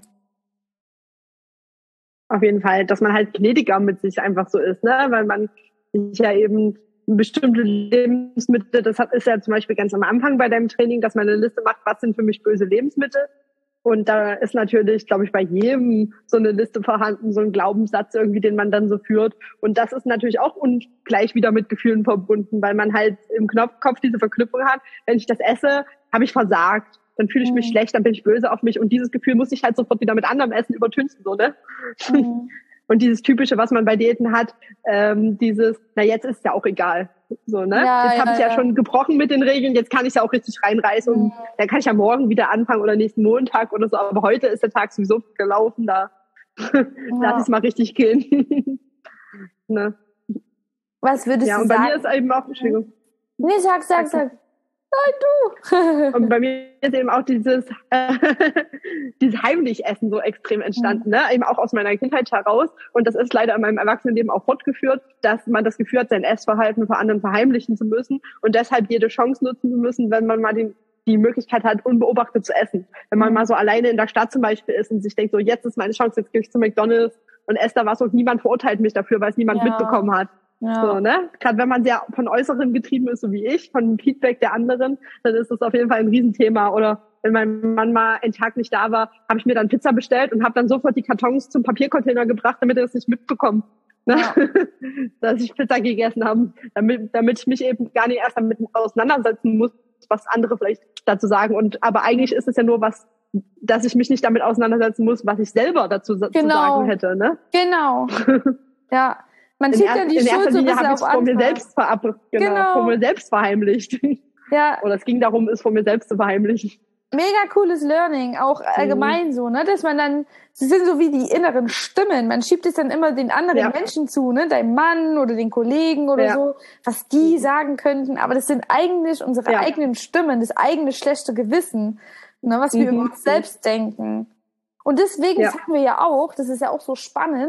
Auf jeden Fall, dass man halt gnädiger mit sich einfach so ist, ne, weil man sich ja eben bestimmte Lebensmittel, das hat, ist ja zum Beispiel ganz am Anfang bei deinem Training, dass man eine Liste macht, was sind für mich böse Lebensmittel. Und da ist natürlich, glaube ich, bei jedem so eine Liste vorhanden, so ein Glaubenssatz irgendwie, den man dann so führt. Und das ist natürlich auch ungleich wieder mit Gefühlen verbunden, weil man halt im Kopf diese Verknüpfung hat. Wenn ich das esse, habe ich versagt. Dann fühle ich mich mhm. schlecht, dann bin ich böse auf mich. Und dieses Gefühl muss ich halt sofort wieder mit anderem Essen übertünchen, so, ne? Mhm. Und dieses Typische, was man bei Diäten hat, ähm, dieses, na jetzt ist ja auch egal. So, ne? Ja, jetzt habe ja, ich ja, ja schon gebrochen mit den Regeln, jetzt kann ich ja auch richtig reinreißen und ja. dann kann ich ja morgen wieder anfangen oder nächsten Montag oder so. Aber heute ist der Tag sowieso gelaufen, da ja. lass ich es mal richtig gehen. Ne? Was würdest ja, du und bei sagen? mir ist eben auch, Entschuldigung. Nee, sag, sag, sag. Nein, du! Und bei mir ist eben auch dieses, äh, dieses Heimlichessen so extrem entstanden, mhm. ne? Eben auch aus meiner Kindheit heraus. Und das ist leider in meinem Erwachsenenleben auch fortgeführt, dass man das Gefühl hat, sein Essverhalten vor anderen verheimlichen zu müssen und deshalb jede Chance nutzen zu müssen, wenn man mal die, die Möglichkeit hat, unbeobachtet zu essen. Wenn man mhm. mal so alleine in der Stadt zum Beispiel ist und sich denkt, so jetzt ist meine Chance, jetzt gehe ich zu McDonald's und esse da was und niemand verurteilt mich dafür, weil es niemand ja. mitbekommen hat. Ja. So, ne? Gerade wenn man sehr von Äußeren getrieben ist, so wie ich, von Feedback der anderen, dann ist das auf jeden Fall ein Riesenthema. Oder wenn mein Mann mal einen Tag nicht da war, habe ich mir dann Pizza bestellt und habe dann sofort die Kartons zum Papiercontainer gebracht, damit er das nicht mitbekommt. Ne? Ja. Dass ich Pizza gegessen habe, damit, damit ich mich eben gar nicht erst damit auseinandersetzen muss, was andere vielleicht dazu sagen. Und aber eigentlich ist es ja nur was, dass ich mich nicht damit auseinandersetzen muss, was ich selber dazu genau. zu sagen hätte. Ne? Genau. Ja. Man in, schiebt er, ja die in Schuld erster so ein Linie bisschen habe auf ich es vor mir selbst verab genau, genau. vor mir selbst verheimlicht. Ja. Oder es ging darum, es vor mir selbst zu verheimlichen. Mega cooles Learning, auch allgemein mhm. so, ne, dass man dann, sie sind so wie die inneren Stimmen, man schiebt es dann immer den anderen ja. Menschen zu, ne, deinem Mann oder den Kollegen oder ja. so, was die sagen könnten, aber das sind eigentlich unsere ja. eigenen Stimmen, das eigene schlechte Gewissen, ne, was mhm. wir über uns selbst denken. Und deswegen ja. sagen wir ja auch, das ist ja auch so spannend,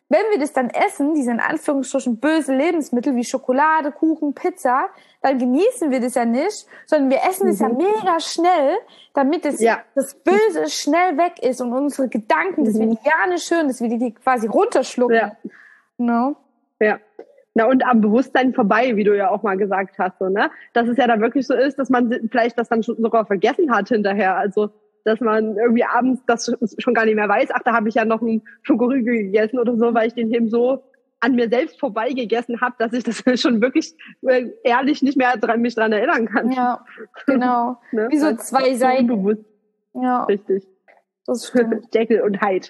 wenn wir das dann essen, diese in Anführungsstrichen böse Lebensmittel wie Schokolade, Kuchen, Pizza, dann genießen wir das ja nicht, sondern wir essen es mhm. ja mega schnell, damit das, ja. das Böse schnell weg ist und unsere Gedanken, mhm. das wir die gar nicht schön, dass wir die, die quasi runterschlucken. Ja. No? Ja. Na, und am Bewusstsein vorbei, wie du ja auch mal gesagt hast, so, ne? Dass es ja da wirklich so ist, dass man vielleicht das dann schon sogar vergessen hat hinterher. Also, dass man irgendwie abends das schon gar nicht mehr weiß, ach, da habe ich ja noch einen Schokoriegel gegessen oder so, weil ich den eben so an mir selbst vorbei gegessen habe, dass ich das schon wirklich äh, ehrlich nicht mehr dran, mich dran erinnern kann. Ja, genau. Ne? Wie so zwei Seiten. Unbewusst. Ja. Richtig. Das stimmt. Jekyll und Hyde.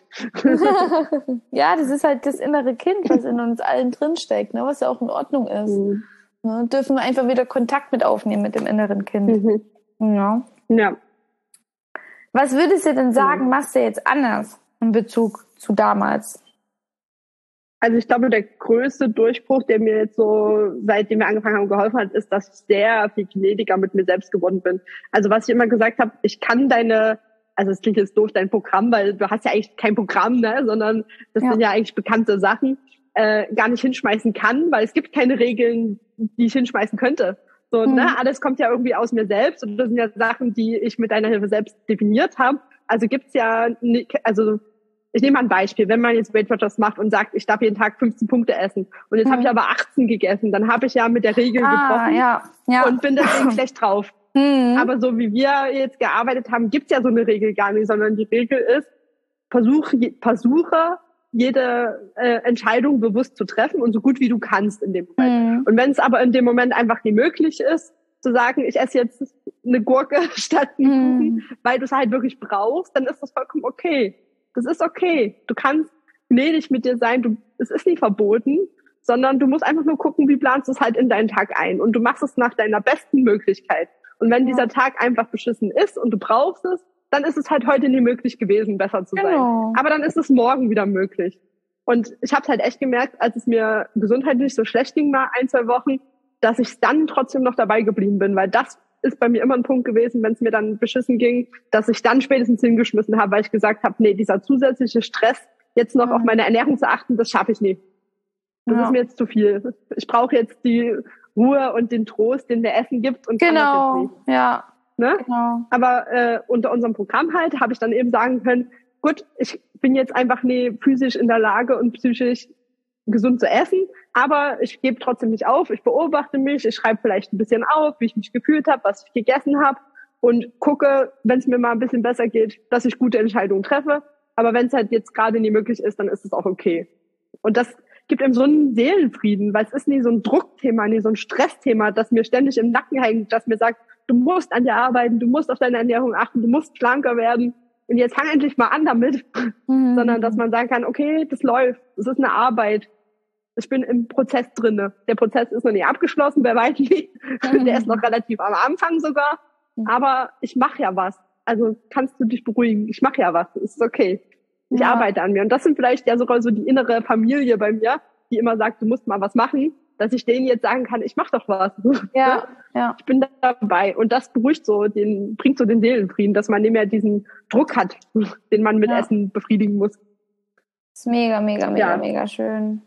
Ja, das ist halt das innere Kind, was in uns allen drinsteckt, ne, was ja auch in Ordnung ist. Mhm. Ne, dürfen wir einfach wieder Kontakt mit aufnehmen mit dem inneren Kind. Mhm. Ja. Ja. Was würdest du denn sagen, machst du jetzt anders in Bezug zu damals? Also ich glaube, der größte Durchbruch, der mir jetzt so, seitdem wir angefangen haben, geholfen hat, ist, dass ich sehr viel gnädiger mit mir selbst geworden bin. Also was ich immer gesagt habe, ich kann deine, also es klingt jetzt doof, dein Programm, weil du hast ja eigentlich kein Programm, ne, sondern das ja. sind ja eigentlich bekannte Sachen, äh, gar nicht hinschmeißen kann, weil es gibt keine Regeln, die ich hinschmeißen könnte. So, mhm. ne, alles kommt ja irgendwie aus mir selbst und das sind ja Sachen, die ich mit deiner Hilfe selbst definiert habe. Also gibt's ja, nicht, also ich nehme mal ein Beispiel, wenn man jetzt Weight Watchers macht und sagt, ich darf jeden Tag fünfzehn Punkte essen und jetzt mhm. habe ich aber achtzehn gegessen, dann habe ich ja mit der Regel ah, gebrochen ja, ja. und bin deswegen schlecht drauf. Mhm. Aber so wie wir jetzt gearbeitet haben, gibt's ja so eine Regel gar nicht, sondern die Regel ist, versuche, versuche jede äh, Entscheidung bewusst zu treffen und so gut wie du kannst in dem Moment. Mhm. Und wenn es aber in dem Moment einfach nicht möglich ist, zu sagen, ich esse jetzt eine Gurke statt einen mhm. Kuchen, weil du es halt wirklich brauchst, dann ist das vollkommen okay. Das ist okay. Du kannst gnädig mit dir sein. Du, es ist nicht verboten, sondern du musst einfach nur gucken, wie planst du es halt in deinen Tag ein. Und du machst es nach deiner besten Möglichkeit. Und wenn ja. dieser Tag einfach beschissen ist und du brauchst es, dann ist es halt heute nie möglich gewesen, besser zu genau. sein. Aber dann ist es morgen wieder möglich. Und ich habe halt echt gemerkt, als es mir gesundheitlich so schlecht ging, mal ein, zwei Wochen, dass ich dann trotzdem noch dabei geblieben bin, weil das ist bei mir immer ein Punkt gewesen, wenn es mir dann beschissen ging, dass ich dann spätestens hingeschmissen habe, weil ich gesagt habe, nee, dieser zusätzliche Stress, jetzt noch ja. auf meine Ernährung zu achten, das schaffe ich nicht. Das ja. ist mir jetzt zu viel. Ich brauche jetzt die Ruhe und den Trost, den der Essen gibt und genau. kann das jetzt nicht. Ja. Ne? Genau. Aber äh, unter unserem Programm halt habe ich dann eben sagen können, gut, ich bin jetzt einfach nie physisch in der Lage und psychisch gesund zu essen, aber ich gebe trotzdem nicht auf, ich beobachte mich, ich schreibe vielleicht ein bisschen auf, wie ich mich gefühlt habe, was ich gegessen habe und gucke, wenn es mir mal ein bisschen besser geht, dass ich gute Entscheidungen treffe, aber wenn es halt jetzt gerade nie möglich ist, dann ist es auch okay. Und das gibt eben so einen Seelenfrieden, weil es ist nie so ein Druckthema, nie so ein Stressthema, das mir ständig im Nacken hängt, das mir sagt, du musst an dir arbeiten, du musst auf deine Ernährung achten, du musst schlanker werden und jetzt fang endlich mal an damit, mhm. sondern dass man sagen kann, okay, das läuft, es ist eine Arbeit, ich bin im Prozess drinne. Der Prozess ist noch nicht abgeschlossen, bei weitem nicht, mhm. der ist noch relativ am Anfang sogar, aber ich mache ja was, also kannst du dich beruhigen, ich mache ja was, es ist okay, ich ja. arbeite an mir und das sind vielleicht ja sogar so die innere Familie bei mir, die immer sagt, du musst mal was machen, dass ich denen jetzt sagen kann, ich mach doch was. Ja, ja. Ich bin dabei. Und das beruhigt so, den, bringt so den Seelenfrieden, dass man nicht mehr diesen Druck hat, den man mit ja. Essen befriedigen muss. Das ist mega, mega, mega, ja. mega schön.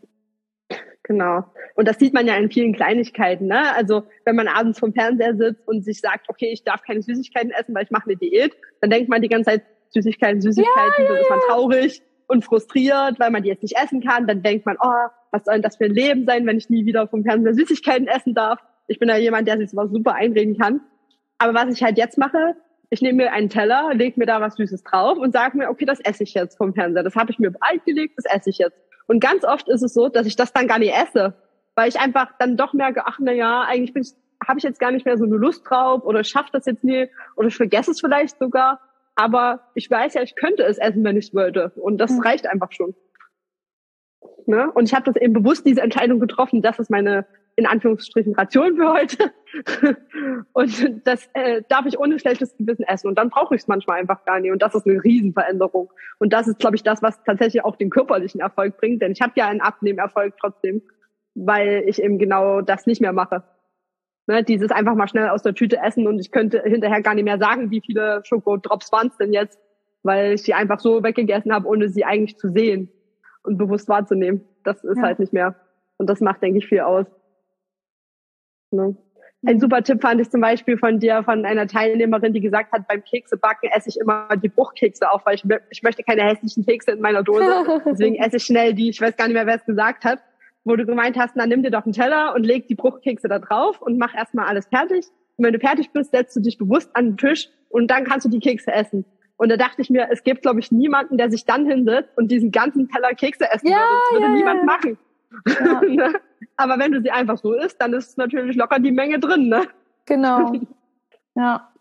Genau. Und das sieht man ja in vielen Kleinigkeiten, ne? Also, wenn man abends vom Fernseher sitzt und sich sagt, okay, ich darf keine Süßigkeiten essen, weil ich mache eine Diät, dann denkt man die ganze Zeit, Süßigkeiten, Süßigkeiten, ja, ja, dann ist man traurig und frustriert, weil man die jetzt nicht essen kann. Dann denkt man, oh, was soll denn das für ein Leben sein, wenn ich nie wieder vom Fernseher Süßigkeiten essen darf? Ich bin ja jemand, der sich sowas super einreden kann. Aber was ich halt jetzt mache, ich nehme mir einen Teller, lege mir da was Süßes drauf und sage mir, okay, das esse ich jetzt vom Fernseher. Das habe ich mir bereitgelegt, das esse ich jetzt. Und ganz oft ist es so, dass ich das dann gar nicht esse, weil ich einfach dann doch merke, ach na ja, eigentlich bin ich, habe ich jetzt gar nicht mehr so eine Lust drauf oder schaffe das jetzt nie oder ich vergesse es vielleicht sogar. Aber ich weiß ja, ich könnte es essen, wenn ich wollte. Und das mhm. reicht einfach schon. Ne? Und ich habe das eben bewusst, diese Entscheidung getroffen, das ist meine, in Anführungsstrichen, Ration für heute. Und das äh, darf ich ohne schlechtes Gewissen essen. Und dann brauche ich es manchmal einfach gar nicht. Und das ist eine Riesenveränderung. Und das ist, glaube ich, das, was tatsächlich auch den körperlichen Erfolg bringt. Denn ich habe ja einen Abnehmerfolg trotzdem, weil ich eben genau das nicht mehr mache. Ne, dieses einfach mal schnell aus der Tüte essen und ich könnte hinterher gar nicht mehr sagen, wie viele Schokodrops waren es denn jetzt, weil ich sie einfach so weggegessen habe, ohne sie eigentlich zu sehen. und bewusst wahrzunehmen. Das ist Ja. halt nicht mehr. Und das macht, denke ich, viel aus. Ne? Ein super Tipp fand ich zum Beispiel von dir, von einer Teilnehmerin, die gesagt hat, beim Keksebacken esse ich immer die Bruchkekse auf, weil ich, ich möchte keine hässlichen Kekse in meiner Dose. Deswegen esse ich schnell die, ich weiß gar nicht mehr, wer es gesagt hat, wo du gemeint hast, na nimm dir doch einen Teller und leg die Bruchkekse da drauf und mach erstmal alles fertig. Und wenn du fertig bist, setzt du dich bewusst an den Tisch und dann kannst du die Kekse essen. Und da dachte ich mir, es gibt, glaube ich, niemanden, der sich dann hinsetzt und diesen ganzen Teller Kekse essen Ja, würde. Das würde ja, niemand ja. machen. Ja. Aber wenn du sie einfach so isst, dann ist natürlich locker die Menge drin, ne? Genau. Ja.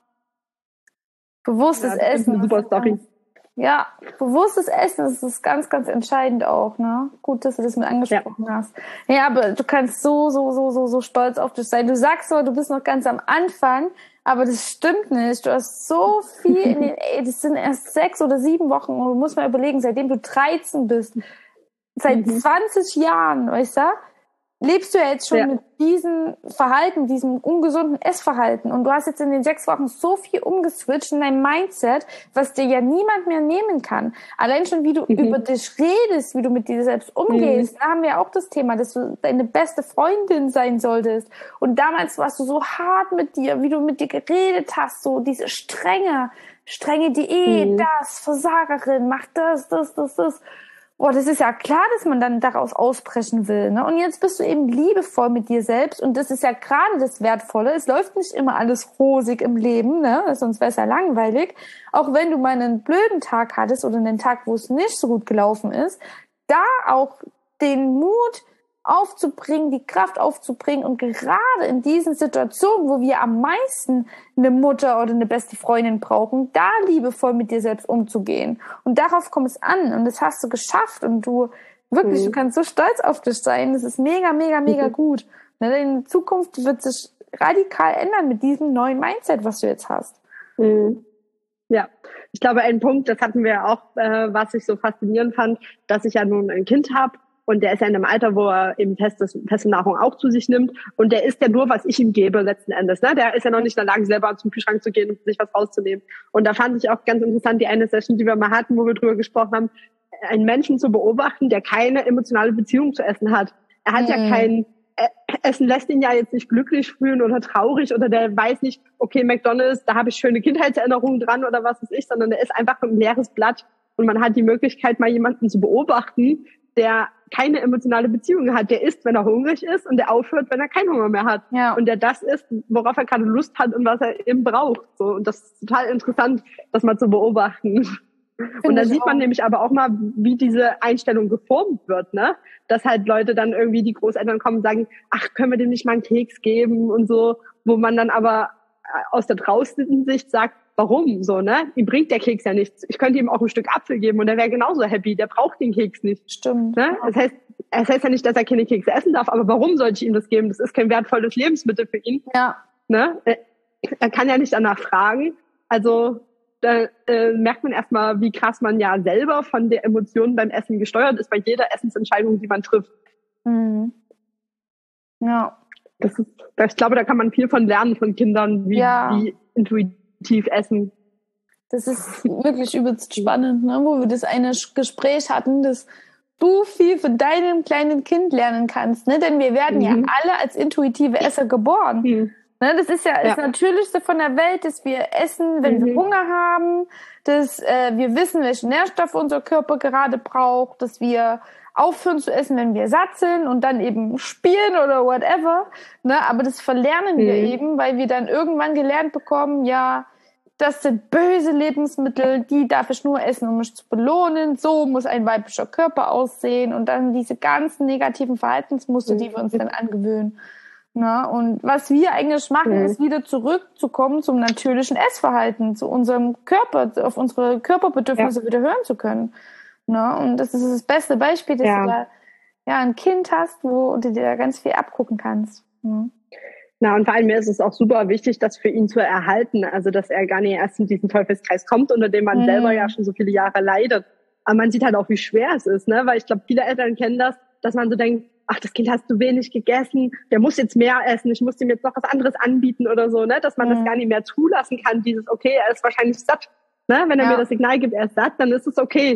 Bewusstes Ja, das ist Essen. eine super Story. Ja, bewusstes Essen, das ist ganz, ganz entscheidend auch, ne? Gut, dass du das mit angesprochen ja. hast. Ja, aber du kannst so, so, so, so, so stolz auf dich sein. Du sagst so, du bist noch ganz am Anfang, aber das stimmt nicht. Du hast so viel in den, ey, das sind erst sechs oder sieben Wochen und du musst mal überlegen, seitdem du dreizehn bist, seit mhm. zwanzig Jahren, weißt du, lebst du ja jetzt schon ja. mit diesem Verhalten, diesem ungesunden Essverhalten. Und du hast jetzt in den sechs Wochen so viel umgeswitcht in deinem Mindset, was dir ja niemand mehr nehmen kann. Allein schon, wie du mhm. über dich redest, wie du mit dir selbst umgehst. Mhm. Da haben wir ja auch das Thema, dass du deine beste Freundin sein solltest. Und damals warst du so hart mit dir, wie du mit dir geredet hast, so diese strenge, strenge Diät, mhm. das, Versagerin, mach das, das, das, das. Boah, das ist ja klar, dass man dann daraus ausbrechen will, ne? Und jetzt bist du eben liebevoll mit dir selbst und das ist ja gerade das Wertvolle. Es läuft nicht immer alles rosig im Leben, ne? Sonst wäre es ja langweilig. Auch wenn du mal einen blöden Tag hattest oder einen Tag, wo es nicht so gut gelaufen ist, da auch den Mut aufzubringen, die Kraft aufzubringen und gerade in diesen Situationen, wo wir am meisten eine Mutter oder eine beste Freundin brauchen, da liebevoll mit dir selbst umzugehen. Und darauf kommt es an und das hast du geschafft und du wirklich, mhm. du kannst so stolz auf dich sein. Das ist mega, mega, mega mhm. gut. In Zukunft wird sich radikal ändern mit diesem neuen Mindset, was du jetzt hast. Mhm. Ja, ich glaube, ein Punkt, das hatten wir ja auch, äh, was ich so faszinierend fand, dass ich ja nun ein Kind habe. Und der ist ja in einem Alter, wo er eben festes, feste Nahrung auch zu sich nimmt. Und der isst ja nur, was ich ihm gebe, letzten Endes. Ne? Der ist ja noch nicht in der Lage, selber zum Kühlschrank zu gehen und sich was rauszunehmen. Und da fand ich auch ganz interessant die eine Session, die wir mal hatten, wo wir drüber gesprochen haben, einen Menschen zu beobachten, der keine emotionale Beziehung zu Essen hat. Er hat mhm. ja kein, äh, Essen lässt ihn ja jetzt nicht glücklich fühlen oder traurig oder der weiß nicht, okay, McDonald's, da habe ich schöne Kindheitserinnerungen dran oder was weiß ich, sondern der ist einfach ein leeres Blatt. Und man hat die Möglichkeit, mal jemanden zu beobachten, der keine emotionale Beziehung hat. Der isst, wenn er hungrig ist und der aufhört, wenn er keinen Hunger mehr hat. Ja. Und der das isst, worauf er gerade Lust hat und was er eben braucht. So. Und das ist total interessant, das mal zu beobachten. Find und dann sieht man auch. Nämlich aber auch mal, wie diese Einstellung geformt wird, ne? Dass halt Leute dann irgendwie, die Großeltern kommen und sagen, ach, können wir dem nicht mal einen Keks geben und so, wo man dann aber aus der draußen Sicht sagt, warum so, ne? Ihm bringt der Keks ja nichts. Ich könnte ihm auch ein Stück Apfel geben und er wäre genauso happy. Der braucht den Keks nicht. Stimmt. Ne? Das heißt, es heißt ja nicht, dass er keine Kekse essen darf, aber warum sollte ich ihm das geben? Das ist kein wertvolles Lebensmittel für ihn. Ja. Ne? Er kann ja nicht danach fragen. Also da äh, merkt man erstmal, wie krass man ja selber von der Emotion beim Essen gesteuert ist, bei jeder Essensentscheidung, die man trifft. Mhm. Ja. Das ist, ich glaube, da kann man viel von lernen von Kindern, wie, ja. wie intuitiv essen. Das ist wirklich übelst spannend, ne? Wo wir das eine Gespräch hatten, dass du viel von deinem kleinen Kind lernen kannst, ne? Denn wir werden mhm. ja alle als intuitive Esser geboren. Mhm. Ne? Das ist ja, ja das Natürlichste von der Welt, dass wir essen, wenn mhm. wir Hunger haben, dass äh, wir wissen, welche Nährstoffe unser Körper gerade braucht, dass wir aufhören zu essen, wenn wir satt sind und dann eben spielen oder whatever. Ne? Aber das verlernen mhm. wir eben, weil wir dann irgendwann gelernt bekommen, ja, das sind böse Lebensmittel, die darf ich nur essen, um mich zu belohnen. So muss ein weiblicher Körper aussehen. Und dann diese ganzen negativen Verhaltensmuster, die wir uns dann angewöhnen. Na, und was wir eigentlich machen, mhm. ist wieder zurückzukommen zum natürlichen Essverhalten, zu unserem Körper, auf unsere Körperbedürfnisse ja. wieder hören zu können. Na, und das ist das beste Beispiel, dass ja. du da ja, ein Kind hast, wo du dir da ganz viel abgucken kannst. Mhm. Na, und vor allem ist es auch super wichtig, das für ihn zu erhalten, also dass er gar nicht erst in diesen Teufelskreis kommt, unter dem man mhm. selber ja schon so viele Jahre leidet. Aber man sieht halt auch, wie schwer es ist, ne? Weil ich glaube, viele Eltern kennen das, dass man so denkt, ach, das Kind hat zu wenig gegessen, der muss jetzt mehr essen, ich muss dem jetzt noch was anderes anbieten oder so, ne? Dass man mhm. das gar nicht mehr zulassen kann, dieses, okay, er ist wahrscheinlich satt, ne? Wenn er ja. mir das Signal gibt, er ist satt, dann ist es okay.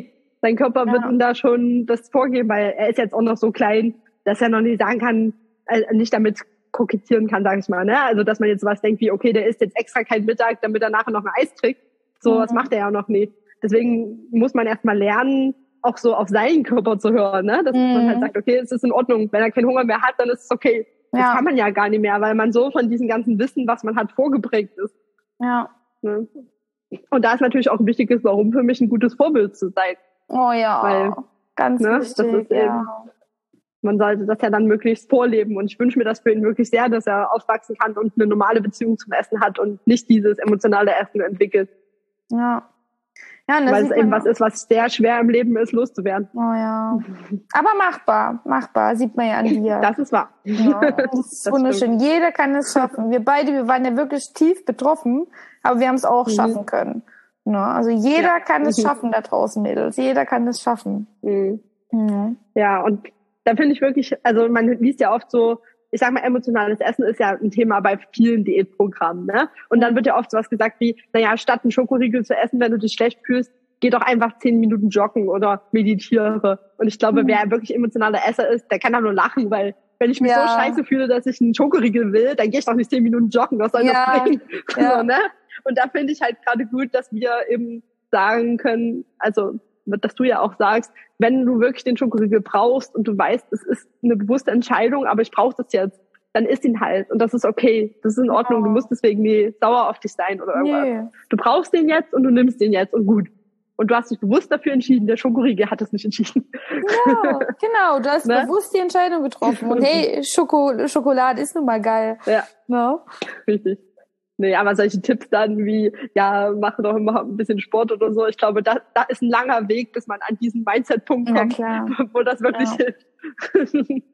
Sein Körper Ja. wird ihm da schon das vorgeben, weil er ist jetzt auch noch so klein, dass er noch nicht sagen kann, äh, nicht damit kokettieren kann, sage ich mal. Ne? Also dass man jetzt was denkt wie, okay, der isst jetzt extra kein Mittag, damit er nachher noch ein Eis kriegt. So, Mhm. was macht er ja noch nicht. Deswegen muss man erstmal lernen, auch so auf seinen Körper zu hören. Ne? Dass Mhm. man halt sagt, okay, es ist in Ordnung. Wenn er keinen Hunger mehr hat, dann ist es okay. Das Ja. kann man ja gar nicht mehr, weil man so von diesem ganzen Wissen, was man hat, vorgeprägt ist. Ja. Ne? Und da ist natürlich auch ein wichtiges Warum für mich, ein gutes Vorbild zu sein. Oh ja, Weil, ganz ne, das wichtig, ist eben- ja. Man sollte das ja dann möglichst vorleben. Und ich wünsche mir das für ihn wirklich sehr, dass er aufwachsen kann und eine normale Beziehung zum Essen hat und nicht dieses emotionale Essen entwickelt. Ja. Ja, und da Weil es sieht eben man- was ist, was sehr schwer im Leben ist, loszuwerden. Oh ja. Aber machbar, machbar, sieht man ja an dir. Das ist wahr. Ja, das ist Das wunderschön. Jeder kann es schaffen. Wir beide, wir waren ja wirklich tief betroffen, aber wir haben es auch Mhm. schaffen können. Ja, also jeder Ja. kann es Mhm. schaffen da draußen, Mädels. Jeder kann es schaffen. Mhm. Mhm. Ja, und da finde ich wirklich, also man liest ja oft so, ich sag mal, emotionales Essen ist ja ein Thema bei vielen Diätprogrammen, ne? Und dann wird ja oft sowas gesagt wie, naja, statt einen Schokoriegel zu essen, wenn du dich schlecht fühlst, geh doch einfach zehn Minuten joggen oder meditiere. Und ich glaube, Mhm. wer wirklich emotionaler Esser ist, der kann da nur lachen, weil wenn ich mich Ja. so scheiße fühle, dass ich einen Schokoriegel will, dann gehe ich doch nicht zehn Minuten joggen, was soll Ja. das bringen? Ja. So, ne? Und da finde ich halt gerade gut, dass wir eben sagen können, also dass du ja auch sagst, wenn du wirklich den Schokoriegel brauchst und du weißt, es ist eine bewusste Entscheidung, aber ich brauche das jetzt, dann isst ihn halt. Und das ist okay. Das ist in Ordnung. Du musst deswegen nie sauer auf dich sein oder irgendwas. Nee. Du brauchst den jetzt und du nimmst den jetzt und gut. Und du hast dich bewusst dafür entschieden. Der Schokoriegel hat es nicht entschieden. Ja, genau. Du hast Ne? bewusst die Entscheidung getroffen. Und hey, Schoko Schokolade ist nun mal geil. Ja, Ne? richtig. Nee, aber solche Tipps dann wie, ja, mach doch immer ein bisschen Sport oder so. Ich glaube, da, da ist ein langer Weg, bis man an diesen Mindset-Punkt Ja, kommt, klar. wo das wirklich Ja. hilft.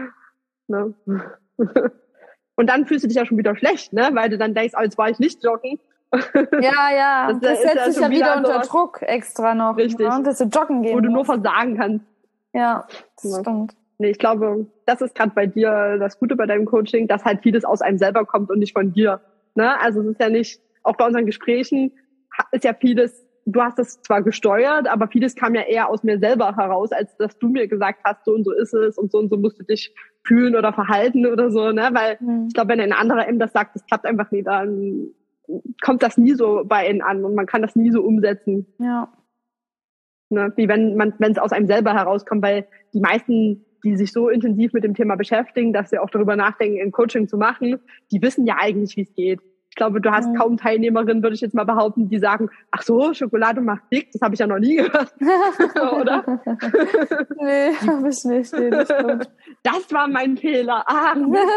Ne? Und dann fühlst du dich ja schon wieder schlecht, ne? Weil du dann denkst, oh, jetzt war ich nicht joggen. Ja, ja. Das Das, ist ja setzt sich schon ja wieder wieder unter sowas- Druck extra noch. Richtig. Ne? Dass du joggen gehen Wo du nur musst. versagen kannst. Ja, das Ja. stimmt. Nee, ich glaube, das ist gerade bei dir das Gute bei deinem Coaching, dass halt vieles aus einem selber kommt und nicht von dir. Ne? Also es ist ja nicht, auch bei unseren Gesprächen ha- ist ja vieles, du hast das zwar gesteuert, aber vieles kam ja eher aus mir selber heraus, als dass du mir gesagt hast, so und so ist es und so und so musst du dich fühlen oder verhalten oder so, ne? Weil Mhm. ich glaube, wenn ein anderer eben das sagt, das klappt einfach nie, dann kommt das nie so bei ihnen an und man kann das nie so umsetzen. Ja. Ne? Wie wenn man, wenn es aus einem selber herauskommt, weil die meisten, die sich so intensiv mit dem Thema beschäftigen, dass sie auch darüber nachdenken, ein Coaching zu machen, die wissen ja eigentlich, wie es geht. Ich glaube, du hast Mhm. kaum Teilnehmerinnen, würde ich jetzt mal behaupten, die sagen, ach so, Schokolade macht dick, das habe ich ja noch nie gehört. Oder? Nee, hab ich nicht. Nee, das stimmt. Das war mein Fehler. Ach,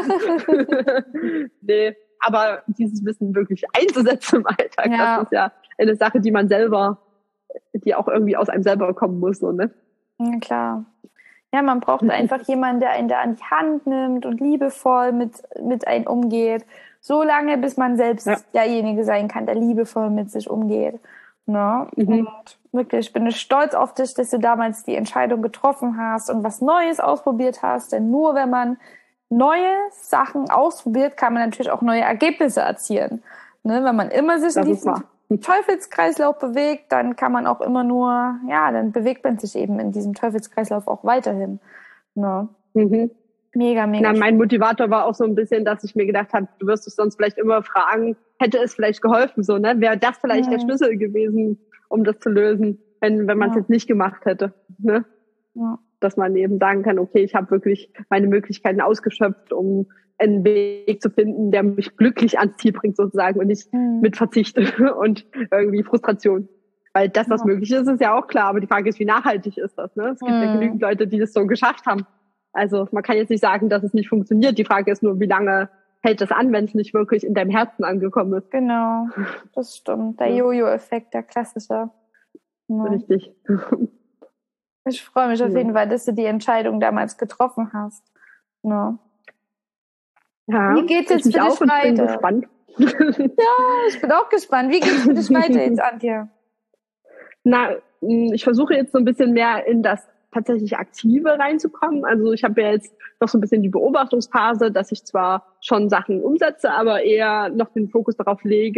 nee, aber dieses Wissen wirklich einzusetzen im Alltag, Ja. das ist ja eine Sache, die man selber, die auch irgendwie aus einem selber kommen muss. So, ne? Ja, klar. Ja, man braucht einfach jemanden, der einen da an die Hand nimmt und liebevoll mit, mit einem umgeht. So lange, bis man selbst Ja. derjenige sein kann, der liebevoll mit sich umgeht. Ne? Mhm. Und wirklich, ich bin stolz auf dich, dass du damals die Entscheidung getroffen hast und was Neues ausprobiert hast. Denn nur wenn man neue Sachen ausprobiert, kann man natürlich auch neue Ergebnisse erzielen. Ne? Wenn man immer sich in Das ist diesem wahr. Teufelskreislauf bewegt, dann kann man auch immer nur, ja, dann bewegt man sich eben in diesem Teufelskreislauf auch weiterhin. Ne? Mhm. Mega, mega. Na, mein Motivator war auch so ein bisschen, dass ich mir gedacht habe, du wirst dich sonst vielleicht immer fragen, hätte es vielleicht geholfen, so, ne? Wäre das vielleicht Mhm. der Schlüssel gewesen, um das zu lösen, wenn, wenn man es Ja. jetzt nicht gemacht hätte, ne? Ja. Dass man eben sagen kann, okay, ich habe wirklich meine Möglichkeiten ausgeschöpft, um einen Weg zu finden, der mich glücklich ans Ziel bringt sozusagen und nicht Mhm. mit Verzicht und irgendwie Frustration. Weil das, was Ja. möglich ist, ist ja auch klar, aber die Frage ist, wie nachhaltig ist das, ne? Es gibt ja Mhm. genügend Leute, die das so geschafft haben. Also man kann jetzt nicht sagen, dass es nicht funktioniert. Die Frage ist nur, wie lange hält das an, wenn es nicht wirklich in deinem Herzen angekommen ist. Genau, das stimmt. Der Ja. Jojo-Effekt, der klassische. Ja. Richtig. Ich freue mich auf Ja. jeden Fall, dass du die Entscheidung damals getroffen hast. Ne? Ja, Wie geht's jetzt ich mich für dich auch und bin weiter? gespannt. Ich bin auch gespannt. Wie geht's für dich weiter jetzt, Antje? Na, mh, ich versuche jetzt so ein bisschen mehr in das tatsächlich Aktive reinzukommen. Also ich habe ja jetzt noch so ein bisschen die Beobachtungsphase, dass ich zwar schon Sachen umsetze, aber eher noch den Fokus darauf lege,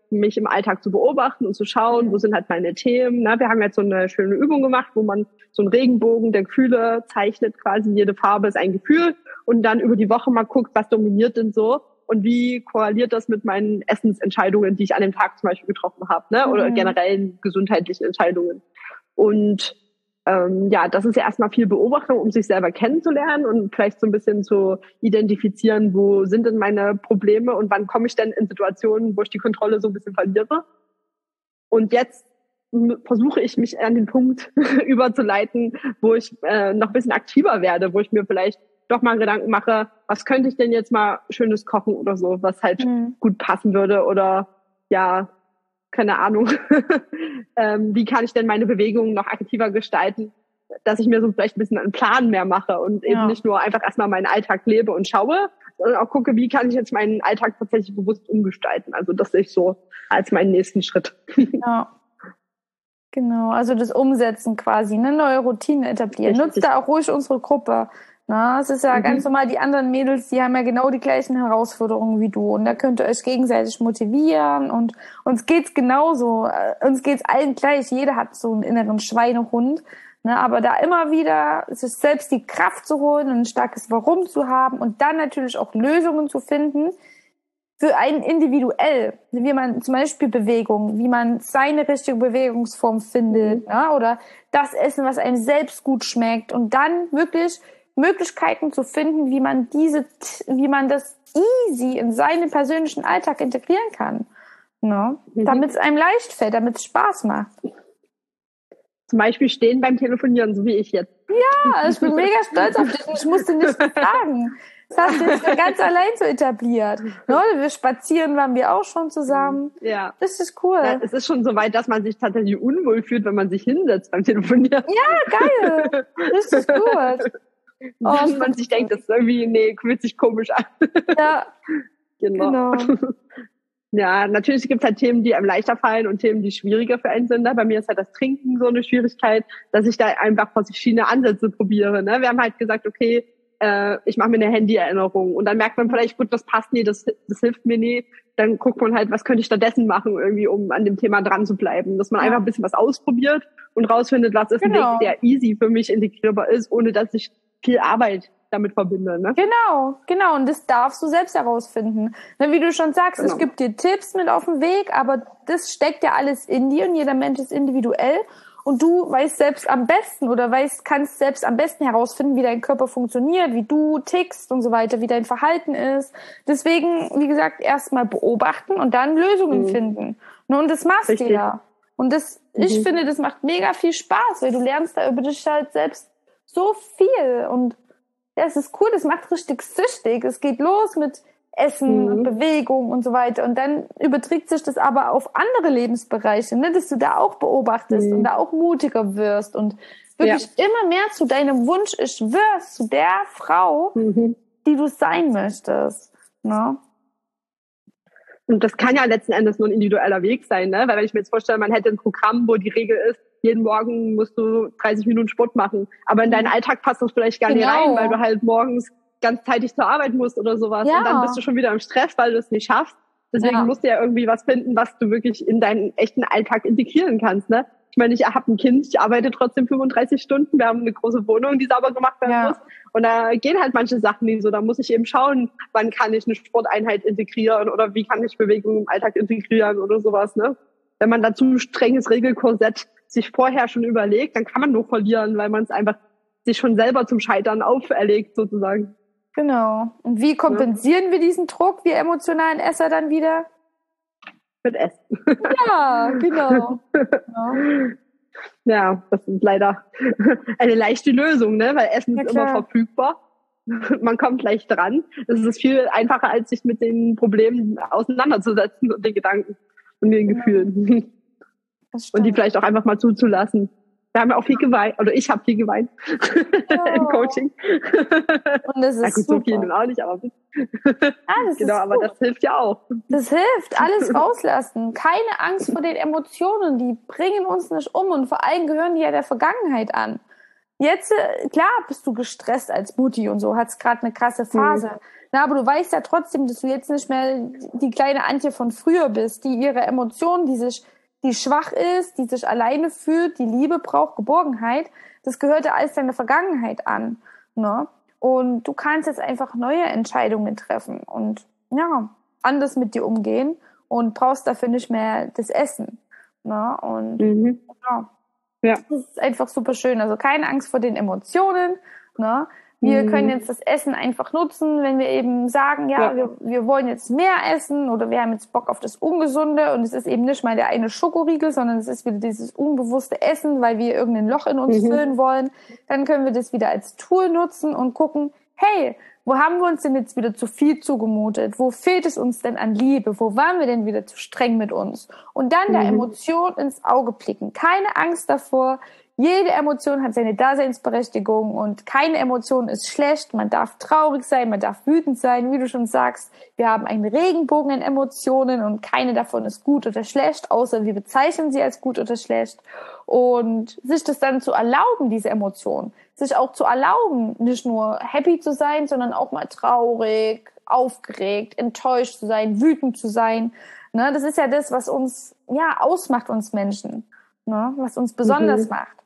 mich im Alltag zu beobachten und zu schauen, wo sind halt meine Themen. Ne? Wir haben jetzt so eine schöne Übung gemacht, wo man so einen Regenbogen der Gefühle zeichnet, quasi jede Farbe ist ein Gefühl und dann über die Woche mal guckt, was dominiert denn so und wie korreliert das mit meinen Essensentscheidungen, die ich an dem Tag zum Beispiel getroffen habe, ne? Oder mhm. generell gesundheitlichen Entscheidungen. Und ähm, ja, das ist ja erstmal viel Beobachtung, um sich selber kennenzulernen und vielleicht so ein bisschen zu identifizieren, wo sind denn meine Probleme und wann komme ich denn in Situationen, wo ich die Kontrolle so ein bisschen verliere. Und jetzt versuche ich mich an den Punkt überzuleiten, wo ich äh, noch ein bisschen aktiver werde, wo ich mir vielleicht doch mal Gedanken mache, was könnte ich denn jetzt mal Schönes kochen oder so, was halt mhm. gut passen würde oder ja, keine Ahnung, ähm, wie kann ich denn meine Bewegungen noch aktiver gestalten, dass ich mir so vielleicht ein bisschen einen Plan mehr mache und eben ja. nicht nur einfach erstmal meinen Alltag lebe und schaue, sondern auch gucke, wie kann ich jetzt meinen Alltag tatsächlich bewusst umgestalten. Also das sehe ich so als meinen nächsten Schritt. Ja. Genau, also das Umsetzen quasi, eine neue Routine etablieren. Richtig. Nutzt da auch ruhig unsere Gruppe. Na, es ist ja mhm. ganz normal, die anderen Mädels, die haben ja genau die gleichen Herausforderungen wie du. Und da könnt ihr euch gegenseitig motivieren und uns geht's genauso. Uns geht's allen gleich. Jeder hat so einen inneren Schweinehund. Ne, aber da immer wieder sich selbst die Kraft zu holen und ein starkes Warum zu haben und dann natürlich auch Lösungen zu finden für einen individuell, wie man zum Beispiel Bewegung, wie man seine richtige Bewegungsform findet, mhm. ja, oder das Essen, was einem selbst gut schmeckt und dann wirklich Möglichkeiten zu finden, wie man diese, wie man das easy in seinen persönlichen Alltag integrieren kann, ne? Mhm. Damit es einem leicht fällt, damit es Spaß macht. Zum Beispiel stehen beim Telefonieren, so wie ich jetzt. Ja, ich bin mega stolz auf dich. Ich musste nichts sagen. Das hast du jetzt ganz allein so etabliert. Ne? Wir spazieren waren wir auch schon zusammen. Ja. Das ist cool. Ja, es ist schon so weit, dass man sich tatsächlich unwohl fühlt, wenn man sich hinsetzt beim Telefonieren. Ja, geil. Richtig gut. Oh, wenn man sich denkt, das ist irgendwie, nee, fühlt sich komisch an. Ja, genau. genau. Ja, natürlich gibt es halt Themen, die einem leichter fallen und Themen, die schwieriger für einen sind. Ne? Bei mir ist halt das Trinken so eine Schwierigkeit, dass ich da einfach verschiedene Ansätze probiere. Ne? Wir haben halt gesagt, okay, äh, ich mache mir eine Handy-Erinnerung und dann merkt man vielleicht, gut, das passt nie, das, das hilft mir nie. Dann guckt man halt, was könnte ich stattdessen machen, irgendwie, um an dem Thema dran zu bleiben. Dass man ja. einfach ein bisschen was ausprobiert und rausfindet, was ist genau. ein Weg, der easy für mich integrierbar ist, ohne dass ich viel Arbeit damit verbinde. Ne? Genau, genau. Und das darfst du selbst herausfinden. Ne, wie du schon sagst, genau. es gibt dir Tipps mit auf dem Weg, aber das steckt ja alles in dir und jeder Mensch ist individuell. Und du weißt selbst am besten oder weißt, kannst selbst am besten herausfinden, wie dein Körper funktioniert, wie du tickst und so weiter, wie dein Verhalten ist. Deswegen, wie gesagt, erstmal beobachten und dann Lösungen mhm. finden. Ne, und das machst Richtig. du ja. Und das, mhm. ich finde, das macht mega viel Spaß, weil du lernst da über dich halt selbst so viel. Und ja, es ist cool, das macht richtig süchtig. Es geht los mit Essen mhm. und Bewegung und so weiter. Und dann überträgt sich das aber auf andere Lebensbereiche, ne? Dass du da auch beobachtest mhm. und da auch mutiger wirst und wirklich ja. immer mehr zu deinem Wunsch ich wirst, zu der Frau, mhm. die du sein möchtest. Ne? Und das kann ja letzten Endes nur ein individueller Weg sein, ne? Weil wenn ich mir jetzt vorstelle, man hätte ein Programm, wo die Regel ist, jeden Morgen musst du dreißig Minuten Sport machen. Aber in deinen Alltag passt das vielleicht gar genau. nicht rein, weil du halt morgens ganz zeitig zur Arbeit musst oder sowas. Ja. Und dann bist du schon wieder im Stress, weil du es nicht schaffst. Deswegen ja. musst du ja irgendwie was finden, was du wirklich in deinen echten Alltag integrieren kannst, ne? Ich meine, ich habe ein Kind, ich arbeite trotzdem fünfunddreißig Stunden. Wir haben eine große Wohnung, die sauber gemacht werden ja. muss. Und da gehen halt manche Sachen nicht so. Da muss ich eben schauen, wann kann ich eine Sporteinheit integrieren oder wie kann ich Bewegung im Alltag integrieren oder sowas, ne? Wenn man dazu strenges Regelkorsett sich vorher schon überlegt, dann kann man nur verlieren, weil man es einfach sich schon selber zum Scheitern auferlegt, sozusagen. Genau. Und wie kompensieren ja. wir diesen Druck, wir emotionalen Esser dann wieder? Mit Essen. Ja, genau. Ja. ja, das ist leider eine leichte Lösung, ne? Weil Essen ja, ist klar. immer verfügbar. Man kommt leicht dran. Es ist viel einfacher, als sich mit den Problemen auseinanderzusetzen und den Gedanken und den genau. Gefühlen. Und die vielleicht auch einfach mal zuzulassen. Wir haben ja auch viel geweint, oder ich habe viel geweint oh. im Coaching. Und das ist ja, gut, super. So viel nun auch nicht, aber ah, das genau, ist aber das hilft ja auch. Das hilft, alles rauslassen. Keine Angst vor den Emotionen, die bringen uns nicht um und vor allem gehören die ja der Vergangenheit an. jetzt, äh, klar bist du gestresst als Mutti und so, hast gerade eine krasse Phase. Mhm. Na, aber du weißt ja trotzdem, dass du jetzt nicht mehr die kleine Antje von früher bist, die ihre Emotionen, die sich, die schwach ist, die sich alleine fühlt, die Liebe braucht, Geborgenheit. Das gehört ja alles deiner Vergangenheit an, ne? Und du kannst jetzt einfach neue Entscheidungen treffen und, ja, anders mit dir umgehen und brauchst dafür nicht mehr das Essen, ne? Und, mhm. ja. Ja. Das ist einfach super schön. Also keine Angst vor den Emotionen, ne? Wir mhm. können jetzt das Essen einfach nutzen, wenn wir eben sagen, ja, ja. Wir, wir wollen jetzt mehr essen oder wir haben jetzt Bock auf das Ungesunde und es ist eben nicht mal der eine Schokoriegel, sondern es ist wieder dieses unbewusste Essen, weil wir irgendein Loch in uns mhm. füllen wollen. Dann können wir das wieder als Tool nutzen und gucken, hey, wo haben wir uns denn jetzt wieder zu viel zugemutet? Wo fehlt es uns denn an Liebe? Wo waren wir denn wieder zu streng mit uns? Und dann der mhm. Emotion ins Auge blicken. Keine Angst davor. Jede Emotion hat seine Daseinsberechtigung und keine Emotion ist schlecht. Man darf traurig sein, man darf wütend sein, wie du schon sagst. Wir haben einen Regenbogen in Emotionen und keine davon ist gut oder schlecht, außer wir bezeichnen sie als gut oder schlecht. Und sich das dann zu erlauben, diese Emotion, sich auch zu erlauben, nicht nur happy zu sein, sondern auch mal traurig, aufgeregt, enttäuscht zu sein, wütend zu sein. Ne, das ist ja das, was uns ja ausmacht, uns Menschen, ne, was uns besonders mhm. macht.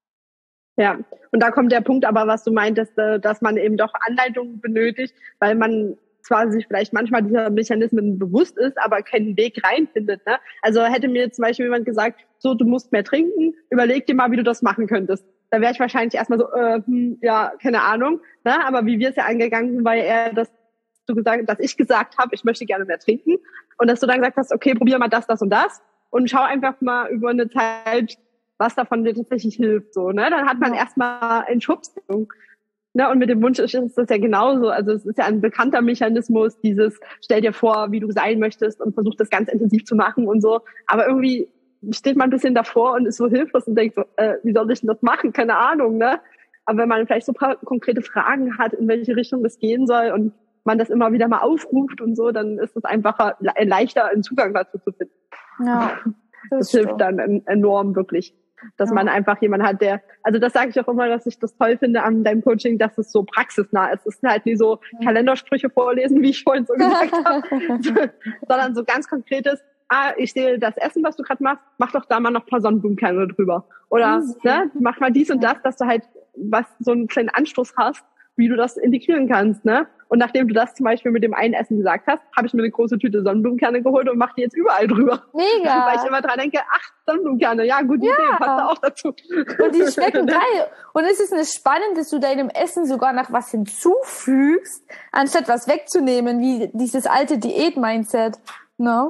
Ja, und da kommt der Punkt aber, was du meintest, dass man eben doch Anleitungen benötigt, weil man zwar sich vielleicht manchmal dieser Mechanismen bewusst ist, aber keinen Weg reinfindet. Ne? Also hätte mir zum Beispiel jemand gesagt, so, du musst mehr trinken, überleg dir mal, wie du das machen könntest. Da wäre ich wahrscheinlich erstmal so, äh, hm, ja, keine Ahnung. Ne? Aber wie wir es ja angegangen sind, war ja eher, dass du gesagt, dass ich gesagt habe, ich möchte gerne mehr trinken. Und dass du dann gesagt hast, okay, probier mal das, das und das. Und schau einfach mal über eine Zeit, was davon dir tatsächlich hilft, so, ne? Dann hat man ja. erstmal einen Schubs, ne? Und mit dem Wunsch ist das ja genauso. Also es ist ja ein bekannter Mechanismus, dieses, stell dir vor, wie du sein möchtest und versuch das ganz intensiv zu machen und so. Aber irgendwie steht man ein bisschen davor und ist so hilflos und denkt so, äh, wie soll ich denn das machen? Keine Ahnung, ne? Aber wenn man vielleicht so ein paar konkrete Fragen hat, in welche Richtung das gehen soll und man das immer wieder mal aufruft und so, dann ist es einfacher, leichter, einen Zugang dazu zu finden. Ja, das, das hilft dann enorm, wirklich. Dass ja. man einfach jemanden hat, der, also das sage ich auch immer, dass ich das toll finde an deinem Coaching, dass es so praxisnah ist. Es ist halt nicht so Kalendersprüche vorlesen, wie ich vorhin so gesagt habe, sondern so ganz konkretes, ah, ich sehe das Essen, was du gerade machst, mach doch da mal noch ein paar Sonnenblumenkerne drüber. Oder, mhm. ne, mach mal dies und das, dass du halt was so einen kleinen Anstoß hast, wie du das integrieren kannst, ne? Und nachdem du das zum Beispiel mit dem einen Essen gesagt hast, habe ich mir eine große Tüte Sonnenblumenkerne geholt und mache die jetzt überall drüber. Mega! Weil ich immer dran denke, ach, Sonnenblumenkerne, ja, gute ja. Idee, passt da auch dazu. Und die schmecken geil. Und es ist nicht spannend, dass du deinem Essen sogar noch was hinzufügst, anstatt was wegzunehmen, wie dieses alte Diät-Mindset, ne?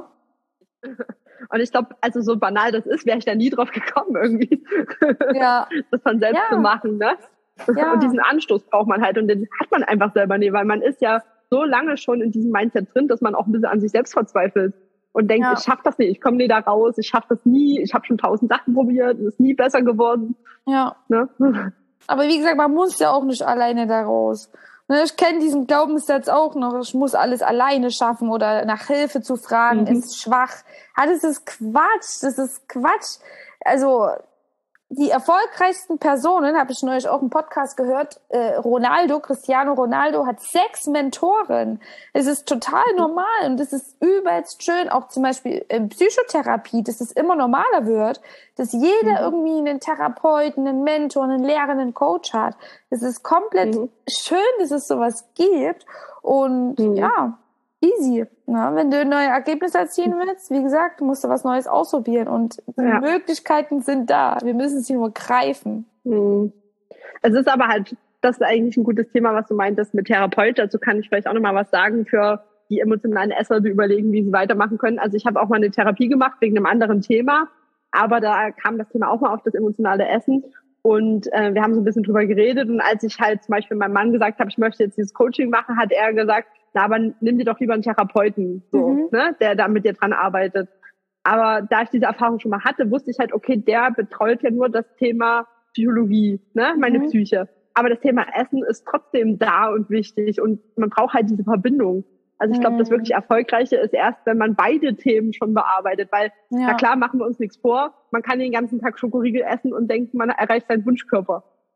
Und ich glaube, also so banal das ist, wäre ich da nie drauf gekommen irgendwie. Ja. Das von selbst ja. zu machen, ne? Ja. Und diesen Anstoß braucht man halt und den hat man einfach selber nicht, weil man ist ja so lange schon in diesem Mindset drin, dass man auch ein bisschen an sich selbst verzweifelt und denkt, ja. ich schaff das nicht, ich komme nie da raus, ich schaff das nie, ich habe schon tausend Sachen probiert, es ist nie besser geworden. Ja. Ne? Aber wie gesagt, man muss ja auch nicht alleine da raus. Ich kenne diesen Glaubenssatz auch noch, ich muss alles alleine schaffen oder nach Hilfe zu fragen, mhm. ist schwach. Ja, das ist Quatsch, das ist Quatsch. Also die erfolgreichsten Personen, habe ich neulich auch im Podcast gehört, äh, Ronaldo, Cristiano Ronaldo hat sechs Mentoren. Es ist total normal und das ist übelst schön, auch zum Beispiel in Psychotherapie, dass es immer normaler wird, dass jeder mhm. irgendwie einen Therapeuten, einen Mentor, einen Lehrer, einen Coach hat. Es ist komplett mhm. schön, dass es sowas gibt und mhm. ja, easy. Na, wenn du neue Ergebnisse erzielen willst, wie gesagt, musst du was Neues ausprobieren und die ja. Möglichkeiten sind da. Wir müssen sie nur greifen. Hm. Es ist aber halt, das ist eigentlich ein gutes Thema, was du meintest mit Therapeut. Dazu kann ich vielleicht auch nochmal was sagen für die emotionalen Esser, die überlegen, wie sie weitermachen können. Also ich habe auch mal eine Therapie gemacht wegen einem anderen Thema, aber da kam das Thema auch mal auf das emotionale Essen. Und äh, wir haben so ein bisschen drüber geredet und als ich halt zum Beispiel meinem Mann gesagt habe, ich möchte jetzt dieses Coaching machen, hat er gesagt, na, aber nimm dir doch lieber einen Therapeuten, so, mhm. ne, der da mit dir dran arbeitet. Aber da ich diese Erfahrung schon mal hatte, wusste ich halt, okay, der betreut ja nur das Thema Psychologie, ne, meine mhm. Psyche. Aber das Thema Essen ist trotzdem da und wichtig und man braucht halt diese Verbindung. Also ich glaube, das wirklich Erfolgreiche ist erst, wenn man beide Themen schon bearbeitet, weil, ja. na klar, machen wir uns nichts vor, man kann den ganzen Tag Schokoriegel essen und denkt, man erreicht seinen Wunschkörper.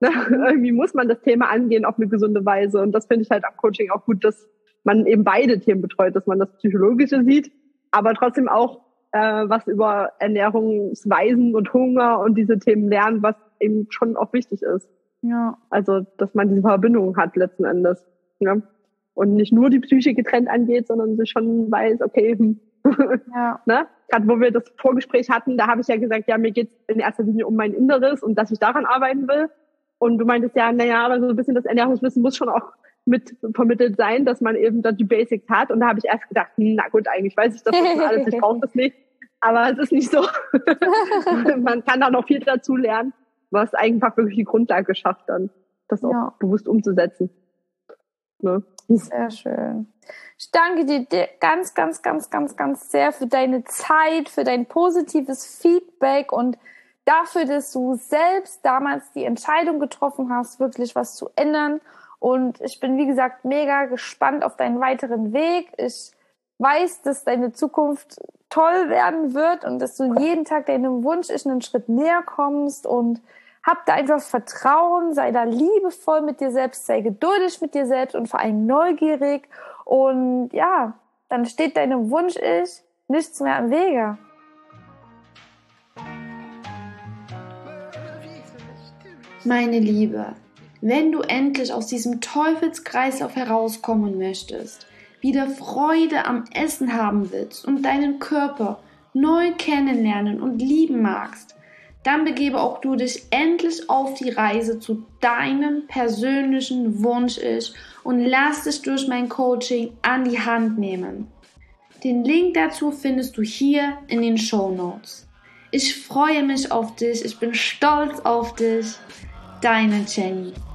Ne? Irgendwie muss man das Thema angehen auf eine gesunde Weise. Und das finde ich halt am Coaching auch gut, dass man eben beide Themen betreut, dass man das Psychologische sieht, aber trotzdem auch äh, was über Ernährungsweisen und Hunger und diese Themen lernt, was eben schon auch wichtig ist. Ja. Also, dass man diese Verbindung hat letzten Endes. Ne? Und nicht nur die Psyche getrennt angeht, sondern sich schon weiß, okay, hm, ja. ne? Gerade wo wir das Vorgespräch hatten, da habe ich ja gesagt, ja, mir geht's in erster Linie um mein Inneres und dass ich daran arbeiten will. Und du meintest ja, naja, aber so ein bisschen das Ernährungswissen muss schon auch mit vermittelt sein, dass man eben dort die Basics hat. Und da habe ich erst gedacht, hm, na gut, eigentlich weiß ich das schon alles, ich brauche das nicht. Aber es ist nicht so. Man kann da noch viel dazu lernen, was einfach wirklich die Grundlage schafft, dann das auch ja. bewusst umzusetzen. Ne? Sehr schön. Ich danke dir ganz, ganz, ganz, ganz, ganz sehr für deine Zeit, für dein positives Feedback und dafür, dass du selbst damals die Entscheidung getroffen hast, wirklich was zu ändern. Und ich bin, wie gesagt, mega gespannt auf deinen weiteren Weg. Ich weiß, dass deine Zukunft toll werden wird und dass du jeden Tag deinem Wunsch einen Schritt näher kommst und hab da einfach Vertrauen, sei da liebevoll mit dir selbst, sei geduldig mit dir selbst und vor allem neugierig. Und ja, dann steht deinem Wunsch-Ich nichts mehr im Wege. Meine Liebe, wenn du endlich aus diesem Teufelskreislauf herauskommen möchtest, wieder Freude am Essen haben willst und deinen Körper neu kennenlernen und lieben magst, dann begebe auch du dich endlich auf die Reise zu deinem persönlichen Wunsch-Ich und lass dich durch mein Coaching an die Hand nehmen. Den Link dazu findest du hier in den Shownotes. Ich freue mich auf dich, ich bin stolz auf dich. Deine Jenny.